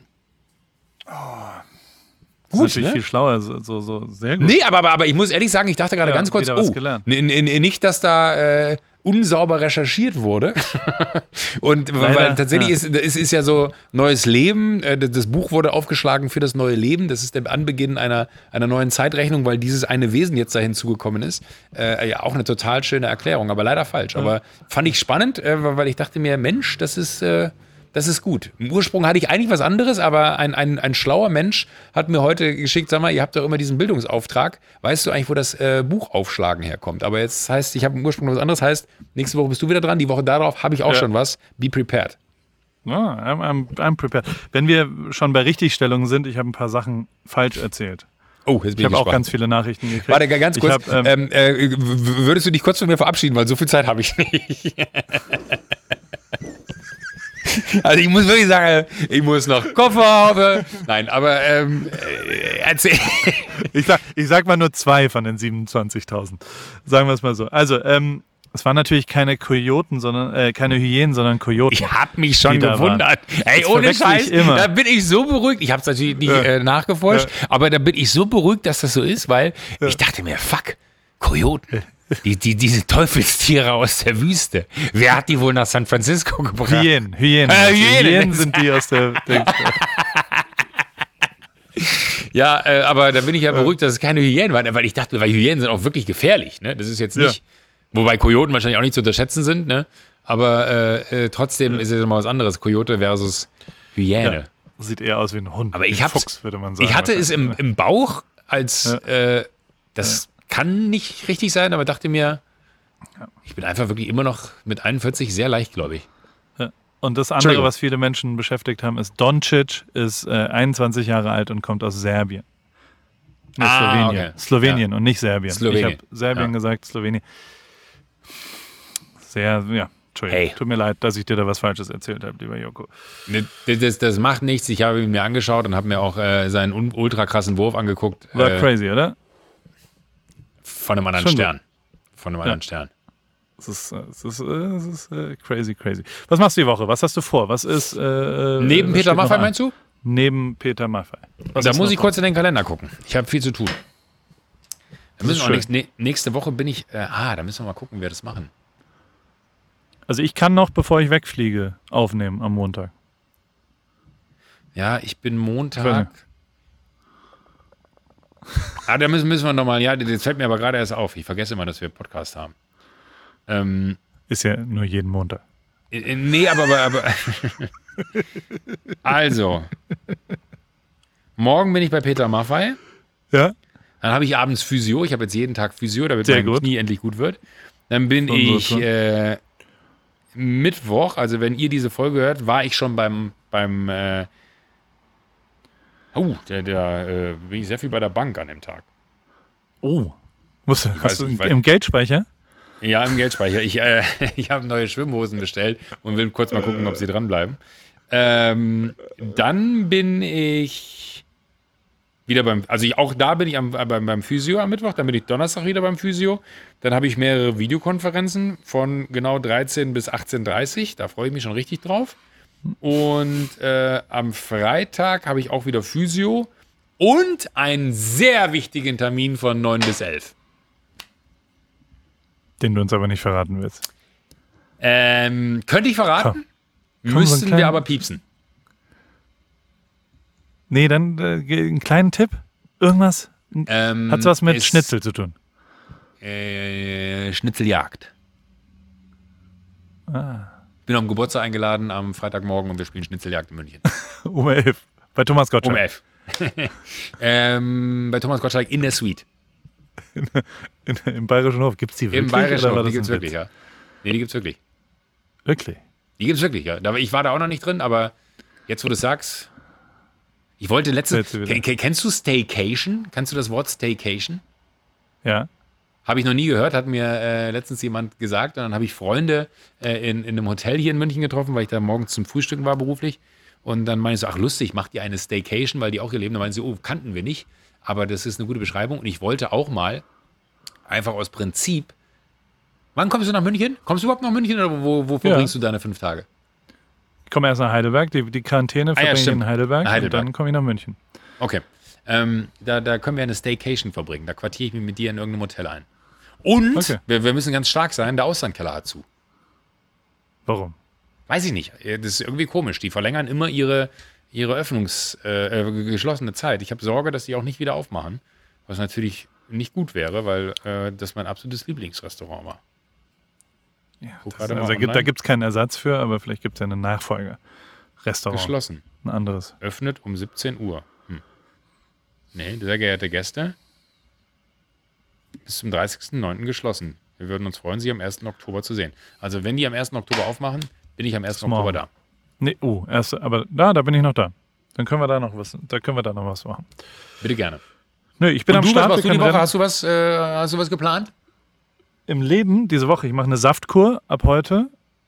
Gut, das ist natürlich viel schlauer, so sehr gut. Nee, aber ich muss ehrlich sagen, ich dachte gerade ganz kurz, nicht, dass da unsauber recherchiert wurde. Und leider, weil tatsächlich ist ja so neues Leben, das Buch wurde aufgeschlagen für das neue Leben, das ist der Anbeginn einer neuen Zeitrechnung, weil dieses eine Wesen jetzt da hinzugekommen ist. Ja, auch eine total schöne Erklärung, aber leider falsch. Aber fand ich spannend, weil ich dachte mir, Mensch, das ist gut. Im Ursprung hatte ich eigentlich was anderes, aber ein schlauer Mensch hat mir heute geschickt, sag mal, ihr habt doch immer diesen Bildungsauftrag. Weißt du eigentlich, wo das Buch aufschlagen herkommt? Aber jetzt heißt, ich habe im Ursprung was anderes, heißt, nächste Woche bist du wieder dran, die Woche darauf habe ich auch schon was. Be prepared. Ja, I'm prepared. Wenn wir schon bei Richtigstellungen sind, ich habe ein paar Sachen falsch erzählt. Oh, jetzt bin ich habe auch ganz viele Nachrichten gekriegt. Warte, ganz kurz. Würdest du dich kurz von mir verabschieden, weil so viel Zeit habe ich nicht. Also ich muss wirklich sagen, ich muss noch Koffer haben. Nein, aber erzähl. Ich sag mal nur 2 von den 27.000. Sagen wir es mal so. Also, es waren natürlich keine Kojoten, sondern keine Hyänen, sondern Kojoten. Ich hab mich schon gewundert. Ey, ohne Scheiß, da bin ich so beruhigt. Ich hab's natürlich nicht nachgeforscht, aber da bin ich so beruhigt, dass das so ist, weil ich dachte mir, fuck, Kojoten. Diese Teufelstiere aus der Wüste. Wer hat die wohl nach San Francisco gebracht? Hyänen sind die aus der... Ja, aber da bin ich ja beruhigt, dass es keine Hyänen waren, weil ich dachte, weil Hyänen sind auch wirklich gefährlich. Ne? Das ist jetzt nicht... Wobei Kojoten wahrscheinlich auch nicht zu unterschätzen sind, ne? Aber trotzdem ist es immer was anderes. Kojote versus Hyäne. Ja, sieht eher aus wie ein Hund. Aber ein Fuchs, würde man sagen. Ich hatte es im Bauch als... das kann nicht richtig sein, aber dachte mir, ich bin einfach wirklich immer noch mit 41 sehr leichtgläubig. Ja. Und das andere, was viele Menschen beschäftigt haben, ist Doncic, ist 21 Jahre alt und kommt aus Serbien. Slowenien. Okay. Slowenien und nicht Serbien. Slowenien. Ich habe Serbien gesagt, Slowenien. Entschuldigung. Hey. Tut mir leid, dass ich dir da was Falsches erzählt habe, lieber Joko. Das macht nichts. Ich habe ihn mir angeschaut und habe mir auch seinen ultra krassen Wurf angeguckt. War crazy, oder? Von einem anderen Stern. Von einem anderen Stern. Es ist crazy. Was machst du die Woche? Was hast du vor? Was ist... neben Peter Maffay meinst du? Neben Peter Maffay. Da muss ich kurz in den Kalender gucken. Ich habe viel zu tun. Nächste Woche bin ich... da müssen wir mal gucken, wie wir das machen. Also ich kann noch, bevor ich wegfliege, aufnehmen am Montag. Ja, ich bin Montag... Da müssen wir nochmal, das fällt mir aber gerade erst auf. Ich vergesse immer, dass wir einen Podcast haben. Ist ja nur jeden Montag. Nee, aber also, morgen bin ich bei Peter Maffay. Ja. Dann habe ich abends Physio. Ich habe jetzt jeden Tag Physio, damit mein Knie endlich gut wird. Dann bin ich Mittwoch, also wenn ihr diese Folge hört, war ich schon beim bin ich sehr viel bei der Bank an dem Tag. Oh. Hast du im Geldspeicher? Ja, im Geldspeicher. Ich habe neue Schwimmhosen bestellt und will kurz mal gucken, ob sie dranbleiben. Dann bin ich wieder beim Physio am Mittwoch, dann bin ich Donnerstag wieder beim Physio. Dann habe ich mehrere Videokonferenzen von genau 13 bis 18:30 Uhr. Da freue ich mich schon richtig drauf. Und am Freitag habe ich auch wieder Physio und einen sehr wichtigen Termin von 9 bis 11. Den du uns aber nicht verraten willst. Könnte ich verraten? Müssten wir aber piepsen. Nee, dann einen kleinen Tipp. Irgendwas? Hat's was mit Schnitzel zu tun? Schnitzeljagd. Ich bin am Geburtstag eingeladen am Freitagmorgen und wir spielen Schnitzeljagd in München. Um 11. Bei Thomas Gottschalk. Um 11. Bei Thomas Gottschalk in der Suite. Im Bayerischen Hof. Gibt es die wirklich? Im Bayerischen Hof, die gibt es wirklich, ja. Nee, die gibt es wirklich. Wirklich? Die gibt es wirklich, ja. Ich war da auch noch nicht drin, aber jetzt, wo du es sagst, ich wollte letztens... Kennst du Staycation? Kennst du das Wort Staycation? Ja. Habe ich noch nie gehört, hat mir letztens jemand gesagt. Und dann habe ich Freunde in einem Hotel hier in München getroffen, weil ich da morgens zum Frühstücken war beruflich. Und dann meine ich so, ach lustig, macht ihr eine Staycation, weil die auch hier leben. Dann meinen sie, oh, kannten wir nicht. Aber das ist eine gute Beschreibung. Und ich wollte auch mal, einfach aus Prinzip, wann kommst du nach München? Kommst du überhaupt nach München oder wo verbringst du deine 5 Tage? Ich komme erst nach Heidelberg. Die Quarantäne verbringe ich in Heidelberg. Und dann komme ich nach München. Okay. Da können wir eine Staycation verbringen. Da quartiere ich mich mit dir in irgendeinem Hotel ein. Und wir müssen ganz stark sein, der Auslandkeller hat zu. Warum? Weiß ich nicht. Das ist irgendwie komisch. Die verlängern immer ihre geschlossene Zeit. Ich habe Sorge, dass die auch nicht wieder aufmachen. Was natürlich nicht gut wäre, weil das mein absolutes Lieblingsrestaurant war. Ja, da gibt es keinen Ersatz für, aber vielleicht gibt es ja einen Nachfolger-Restaurant. Geschlossen. Ein anderes. Öffnet um 17 Uhr. Nee, sehr geehrte Gäste, bis zum 30.09. geschlossen. Wir würden uns freuen, Sie am 1. Oktober zu sehen. Also wenn die am 1. Oktober aufmachen, bin ich am 1. Oktober da. Nee, aber da bin ich noch da. Dann können wir da noch was machen. Bitte gerne. Nö, ich bin am Start. Was machst du die Woche? Hast du was geplant? Im Leben diese Woche, ich mache eine Saftkur ab heute.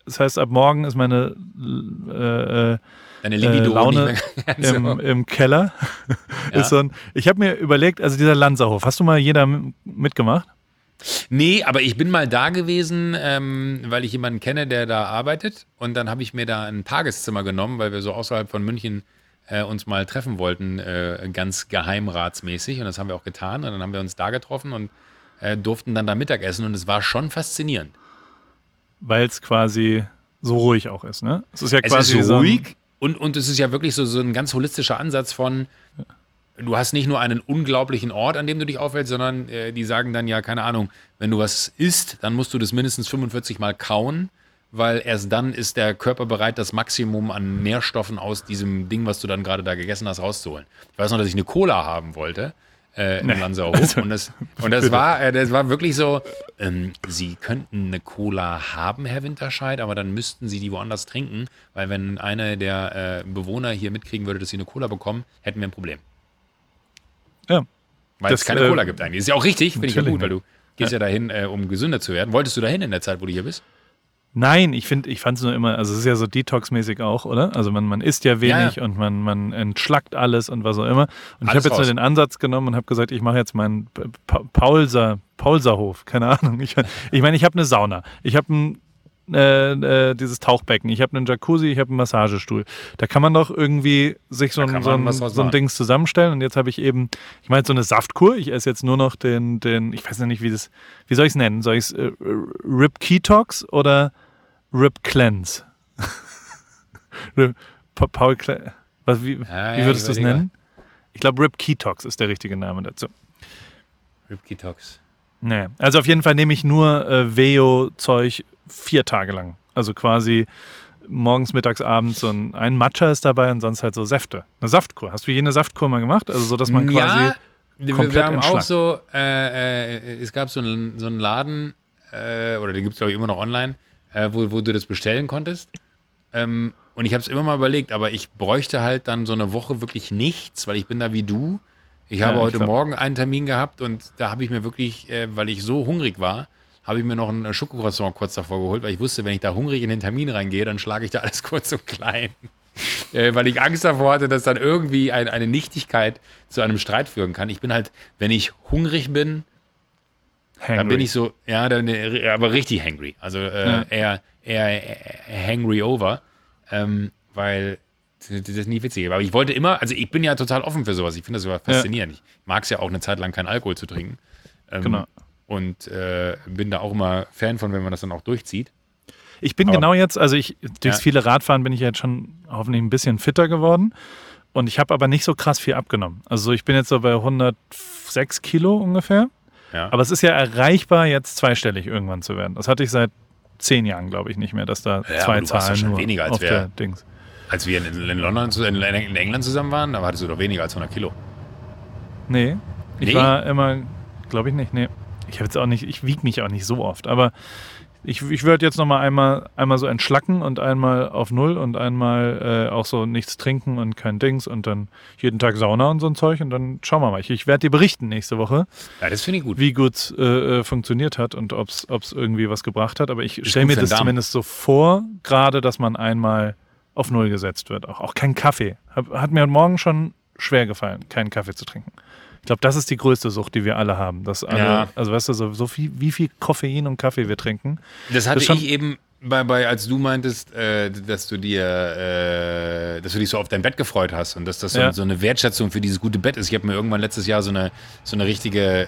Das heißt, ab morgen ist meine Deine Libido Laune im Keller. Ja. Ich habe mir überlegt, also dieser Lanzerhof, hast du mal jeder mitgemacht? Nee, aber ich bin mal da gewesen, weil ich jemanden kenne, der da arbeitet. Und dann habe ich mir da ein Tageszimmer genommen, weil wir so außerhalb von München uns mal treffen wollten, ganz geheimratsmäßig. Und das haben wir auch getan. Und dann haben wir uns da getroffen und durften dann da Mittagessen. Und es war schon faszinierend. Weil es quasi so ruhig auch ist, ne? Es ist ja quasi so ruhig. Und es ist ja wirklich so ein ganz holistischer Ansatz von, du hast nicht nur einen unglaublichen Ort, an dem du dich aufhältst, sondern die sagen dann ja, keine Ahnung, wenn du was isst, dann musst du das mindestens 45 Mal kauen, weil erst dann ist der Körper bereit, das Maximum an Nährstoffen aus diesem Ding, was du dann gerade da gegessen hast, rauszuholen. Ich weiß noch, dass ich eine Cola haben wollte im Lanzerhof. Und das war wirklich so, Sie könnten eine Cola haben, Herr Winterscheid, aber dann müssten Sie die woanders trinken, weil wenn einer der Bewohner hier mitkriegen würde, dass sie eine Cola bekommen, hätten wir ein Problem. Ja. Weil es keine Cola gibt eigentlich. Ist ja auch richtig, finde ich ja gut, weil du gehst ja dahin, um gesünder zu werden. Wolltest du dahin in der Zeit, wo du hier bist? Nein, ich fand es nur immer, also es ist ja so Detox-mäßig auch, oder? Also man isst ja wenig und man entschlackt alles und was auch immer. Und ich habe jetzt nur den Ansatz genommen und habe gesagt, ich mache jetzt meinen Paulserhof, keine Ahnung. Ich meine, ich habe eine Sauna, ich habe dieses Tauchbecken, ich habe einen Jacuzzi, ich habe einen Massagestuhl. Da kann man doch irgendwie sich so ein Ding zusammenstellen. Und jetzt habe ich eben, ich meine, so eine Saftkur. Ich esse jetzt nur noch den ich weiß noch nicht, wie soll ich es nennen? Soll ich es Rib Ketox oder Rib Cleanse? Paul wie würdest du es nennen? Ich glaube, Rib Ketox ist der richtige Name dazu. Rib Ketox. Nee. Also auf jeden Fall nehme ich nur Veo-Zeug 4 Tage lang. Also quasi morgens, mittags, abends ein Matcha ist dabei und sonst halt so Säfte. Eine Saftkur. Hast du jene Saftkur mal gemacht? Also so, dass man quasi komplett wir haben auch so, es gab so einen Laden, oder den gibt es glaube ich immer noch online, wo du das bestellen konntest. Und ich habe es immer mal überlegt, aber ich bräuchte halt dann so eine Woche wirklich nichts, weil ich bin da wie du. Ich habe heute Morgen einen Termin gehabt und da habe ich mir wirklich, weil ich so hungrig war, habe ich mir noch ein Schokocroissant kurz davor geholt, weil ich wusste, wenn ich da hungrig in den Termin reingehe, dann schlage ich da alles kurz und klein. Weil ich Angst davor hatte, dass dann irgendwie eine Nichtigkeit zu einem Streit führen kann. Ich bin halt, wenn ich hungrig bin, dann bin ich so, aber richtig hangry. Also eher hangry over, weil das ist nie witzig. Aber ich wollte immer, also ich bin ja total offen für sowas. Ich finde das sogar faszinierend. Ich mag es ja auch eine Zeit lang, keinen Alkohol zu trinken. Genau. Und bin da auch immer Fan von, wenn man das dann auch durchzieht. Ich bin genau jetzt, also durchs viele Radfahren bin ich jetzt schon hoffentlich ein bisschen fitter geworden. Und ich habe aber nicht so krass viel abgenommen. Also ich bin jetzt so bei 106 Kilo ungefähr. Ja. Aber es ist ja erreichbar, jetzt zweistellig irgendwann zu werden. Das hatte ich seit 10 Jahren, glaube ich, nicht mehr, dass da 2 Zahlen schon nur weniger als auf der Dings. Als wir in London, in England zusammen waren, da hattest du doch weniger als 100 Kilo. Nee, ich war immer, glaube ich nicht, nee. Ich wiege mich auch nicht so oft, aber ich würde jetzt nochmal einmal so entschlacken und einmal auf 0 und einmal auch so nichts trinken und kein Dings und dann jeden Tag Sauna und so ein Zeug und dann schauen wir mal. Ich werde dir berichten nächste Woche. Ja, das finde ich gut. Wie gut es funktioniert hat und ob es irgendwie was gebracht hat. Aber ich stelle mir das zumindest so vor, gerade, dass man einmal auf 0 gesetzt wird. Auch kein Kaffee. Hat mir heute Morgen schon schwer gefallen, keinen Kaffee zu trinken. Ich glaube, das ist die größte Sucht, die wir alle haben. Dass alle, also weißt du, so viel, wie viel Koffein und Kaffee wir trinken. Das hatte ich eben als du meintest, dass du dich so auf dein Bett gefreut hast und dass das so eine Wertschätzung für dieses gute Bett ist. Ich habe mir irgendwann letztes Jahr so eine richtige,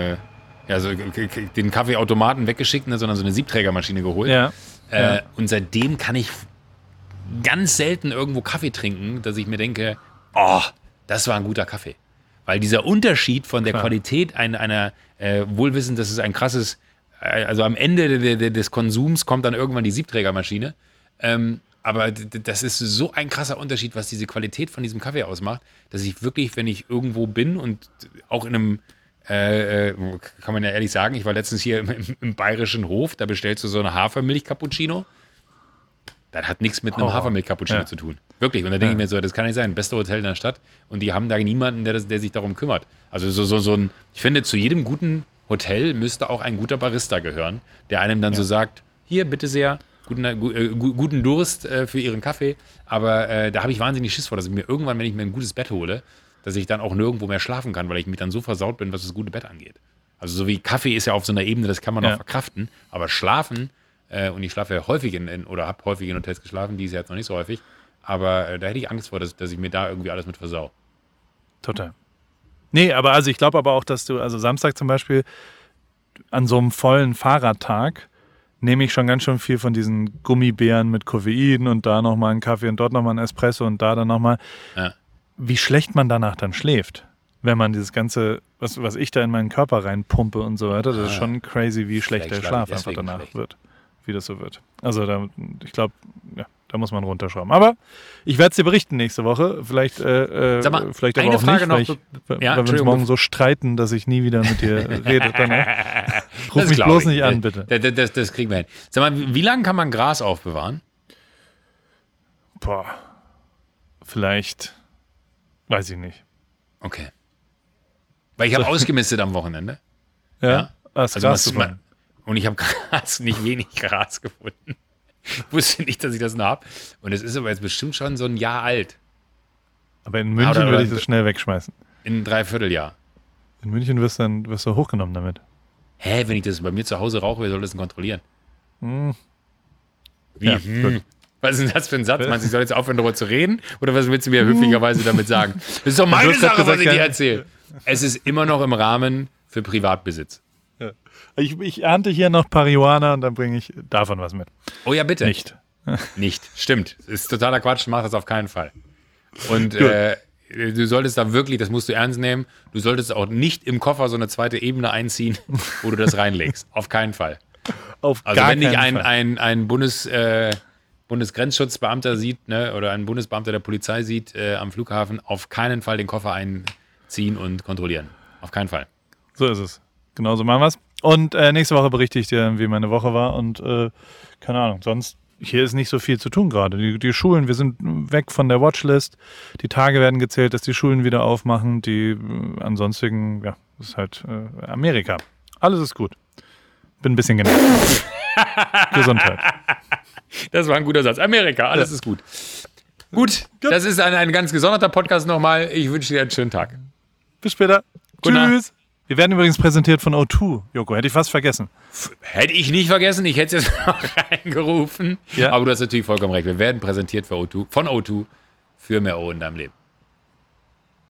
den Kaffeeautomaten weggeschickt, sondern so eine Siebträgermaschine geholt. Ja. Und seitdem kann ich ganz selten irgendwo Kaffee trinken, dass ich mir denke, das war ein guter Kaffee. Weil dieser Unterschied von der Qualität einer wohlwissend, das ist ein krasses, also am Ende des Konsums kommt dann irgendwann die Siebträgermaschine. Aber das ist so ein krasser Unterschied, was diese Qualität von diesem Kaffee ausmacht, dass ich wirklich, wenn ich irgendwo bin und auch in einem, kann man ja ehrlich sagen, ich war letztens hier im Bayerischen Hof, da bestellst du so eine Hafermilch-Cappuccino. Das hat nichts mit einem Hafermilch-Cappuccino zu tun. Wirklich. Und da denke ich mir so, das kann nicht sein. Beste Hotel in der Stadt. Und die haben da niemanden, der sich darum kümmert. Also ich finde, zu jedem guten Hotel müsste auch ein guter Barista gehören, der einem dann so sagt, hier, bitte sehr, guten Durst für ihren Kaffee. Aber da habe ich wahnsinnig Schiss vor, dass ich mir irgendwann, wenn ich mir ein gutes Bett hole, dass ich dann auch nirgendwo mehr schlafen kann, weil ich mich dann so versaut bin, was das gute Bett angeht. Also so wie Kaffee ist ja auf so einer Ebene, das kann man noch verkraften. Aber schlafen, und ich schlafe ja häufig oder habe häufig in Hotels geschlafen, die ist ja jetzt noch nicht so häufig. Aber da hätte ich Angst vor, dass ich mir da irgendwie alles mit versau. Total. Nee, aber also ich glaube aber auch, dass du, also Samstag zum Beispiel, an so einem vollen Fahrradtag nehme ich schon ganz schön viel von diesen Gummibären mit Koffein und da nochmal einen Kaffee und dort nochmal einen Espresso und da dann nochmal. Ja. Wie schlecht man danach dann schläft, wenn man dieses ganze, was ich da in meinen Körper reinpumpe und so weiter, das ist schon crazy, wie schlecht der Schlaf einfach danach wird, wie das so wird. Also ich glaube, ja, da muss man runterschrauben. Aber ich werde es dir berichten nächste Woche. Vielleicht, vielleicht aber auch nicht, weil wir uns morgen so streiten, dass ich nie wieder mit dir rede. Ruf mich bloß nicht an, bitte. Das kriegen wir hin. Sag mal, wie lange kann man Gras aufbewahren? Boah, vielleicht, weiß ich nicht. Okay. Weil ich habe ausgemistet am Wochenende. Ja? Also und ich habe nicht wenig Gras gefunden. Wusste nicht, dass ich das noch habe. Und es ist aber jetzt bestimmt schon so ein Jahr alt. Aber in München würde ich das schnell wegschmeißen. In einem Dreivierteljahr. In München wirst du hochgenommen damit. Hä, wenn ich das bei mir zu Hause rauche, wer soll das denn kontrollieren? Wie? Ja, was ist denn das für ein Satz? Meinst du, ich soll jetzt aufhören, darüber zu reden? Oder was willst du mir höflicherweise damit sagen? Das ist doch meine Sache, was ich dir erzähle. Es ist immer noch im Rahmen für Privatbesitz. Ja. Ich ernte hier noch Marihuana und dann bringe ich davon was mit. Oh ja, bitte. Nicht. Stimmt. Das ist totaler Quatsch. Mach das auf keinen Fall. Und du solltest da wirklich, das musst du ernst nehmen, du solltest auch nicht im Koffer so eine zweite Ebene einziehen, wo du das reinlegst. Auf keinen Fall. Wenn dich ein Bundesgrenzschutzbeamter sieht, ne, oder ein Bundesbeamter der Polizei sieht am Flughafen, auf keinen Fall den Koffer einziehen und kontrollieren. Auf keinen Fall. So ist es. Genauso machen wir es. Und nächste Woche berichte ich dir, wie meine Woche war. Und keine Ahnung, sonst, hier ist nicht so viel zu tun gerade. Die Schulen, wir sind weg von der Watchlist. Die Tage werden gezählt, dass die Schulen wieder aufmachen. Ansonsten, ja, das ist halt Amerika. Alles ist gut. Bin ein bisschen genervt. Gesundheit. Das war ein guter Satz. Amerika, alles ist gut. Gut, das ist ein ganz gesonderter Podcast nochmal. Ich wünsche dir einen schönen Tag. Bis später. Tschüss. Wir werden übrigens präsentiert von O2. Joko, hätte ich fast vergessen. Hätte ich nicht vergessen, ich hätte es jetzt noch reingerufen. Ja. Aber du hast natürlich vollkommen recht. Wir werden präsentiert von O2 für mehr O in deinem Leben.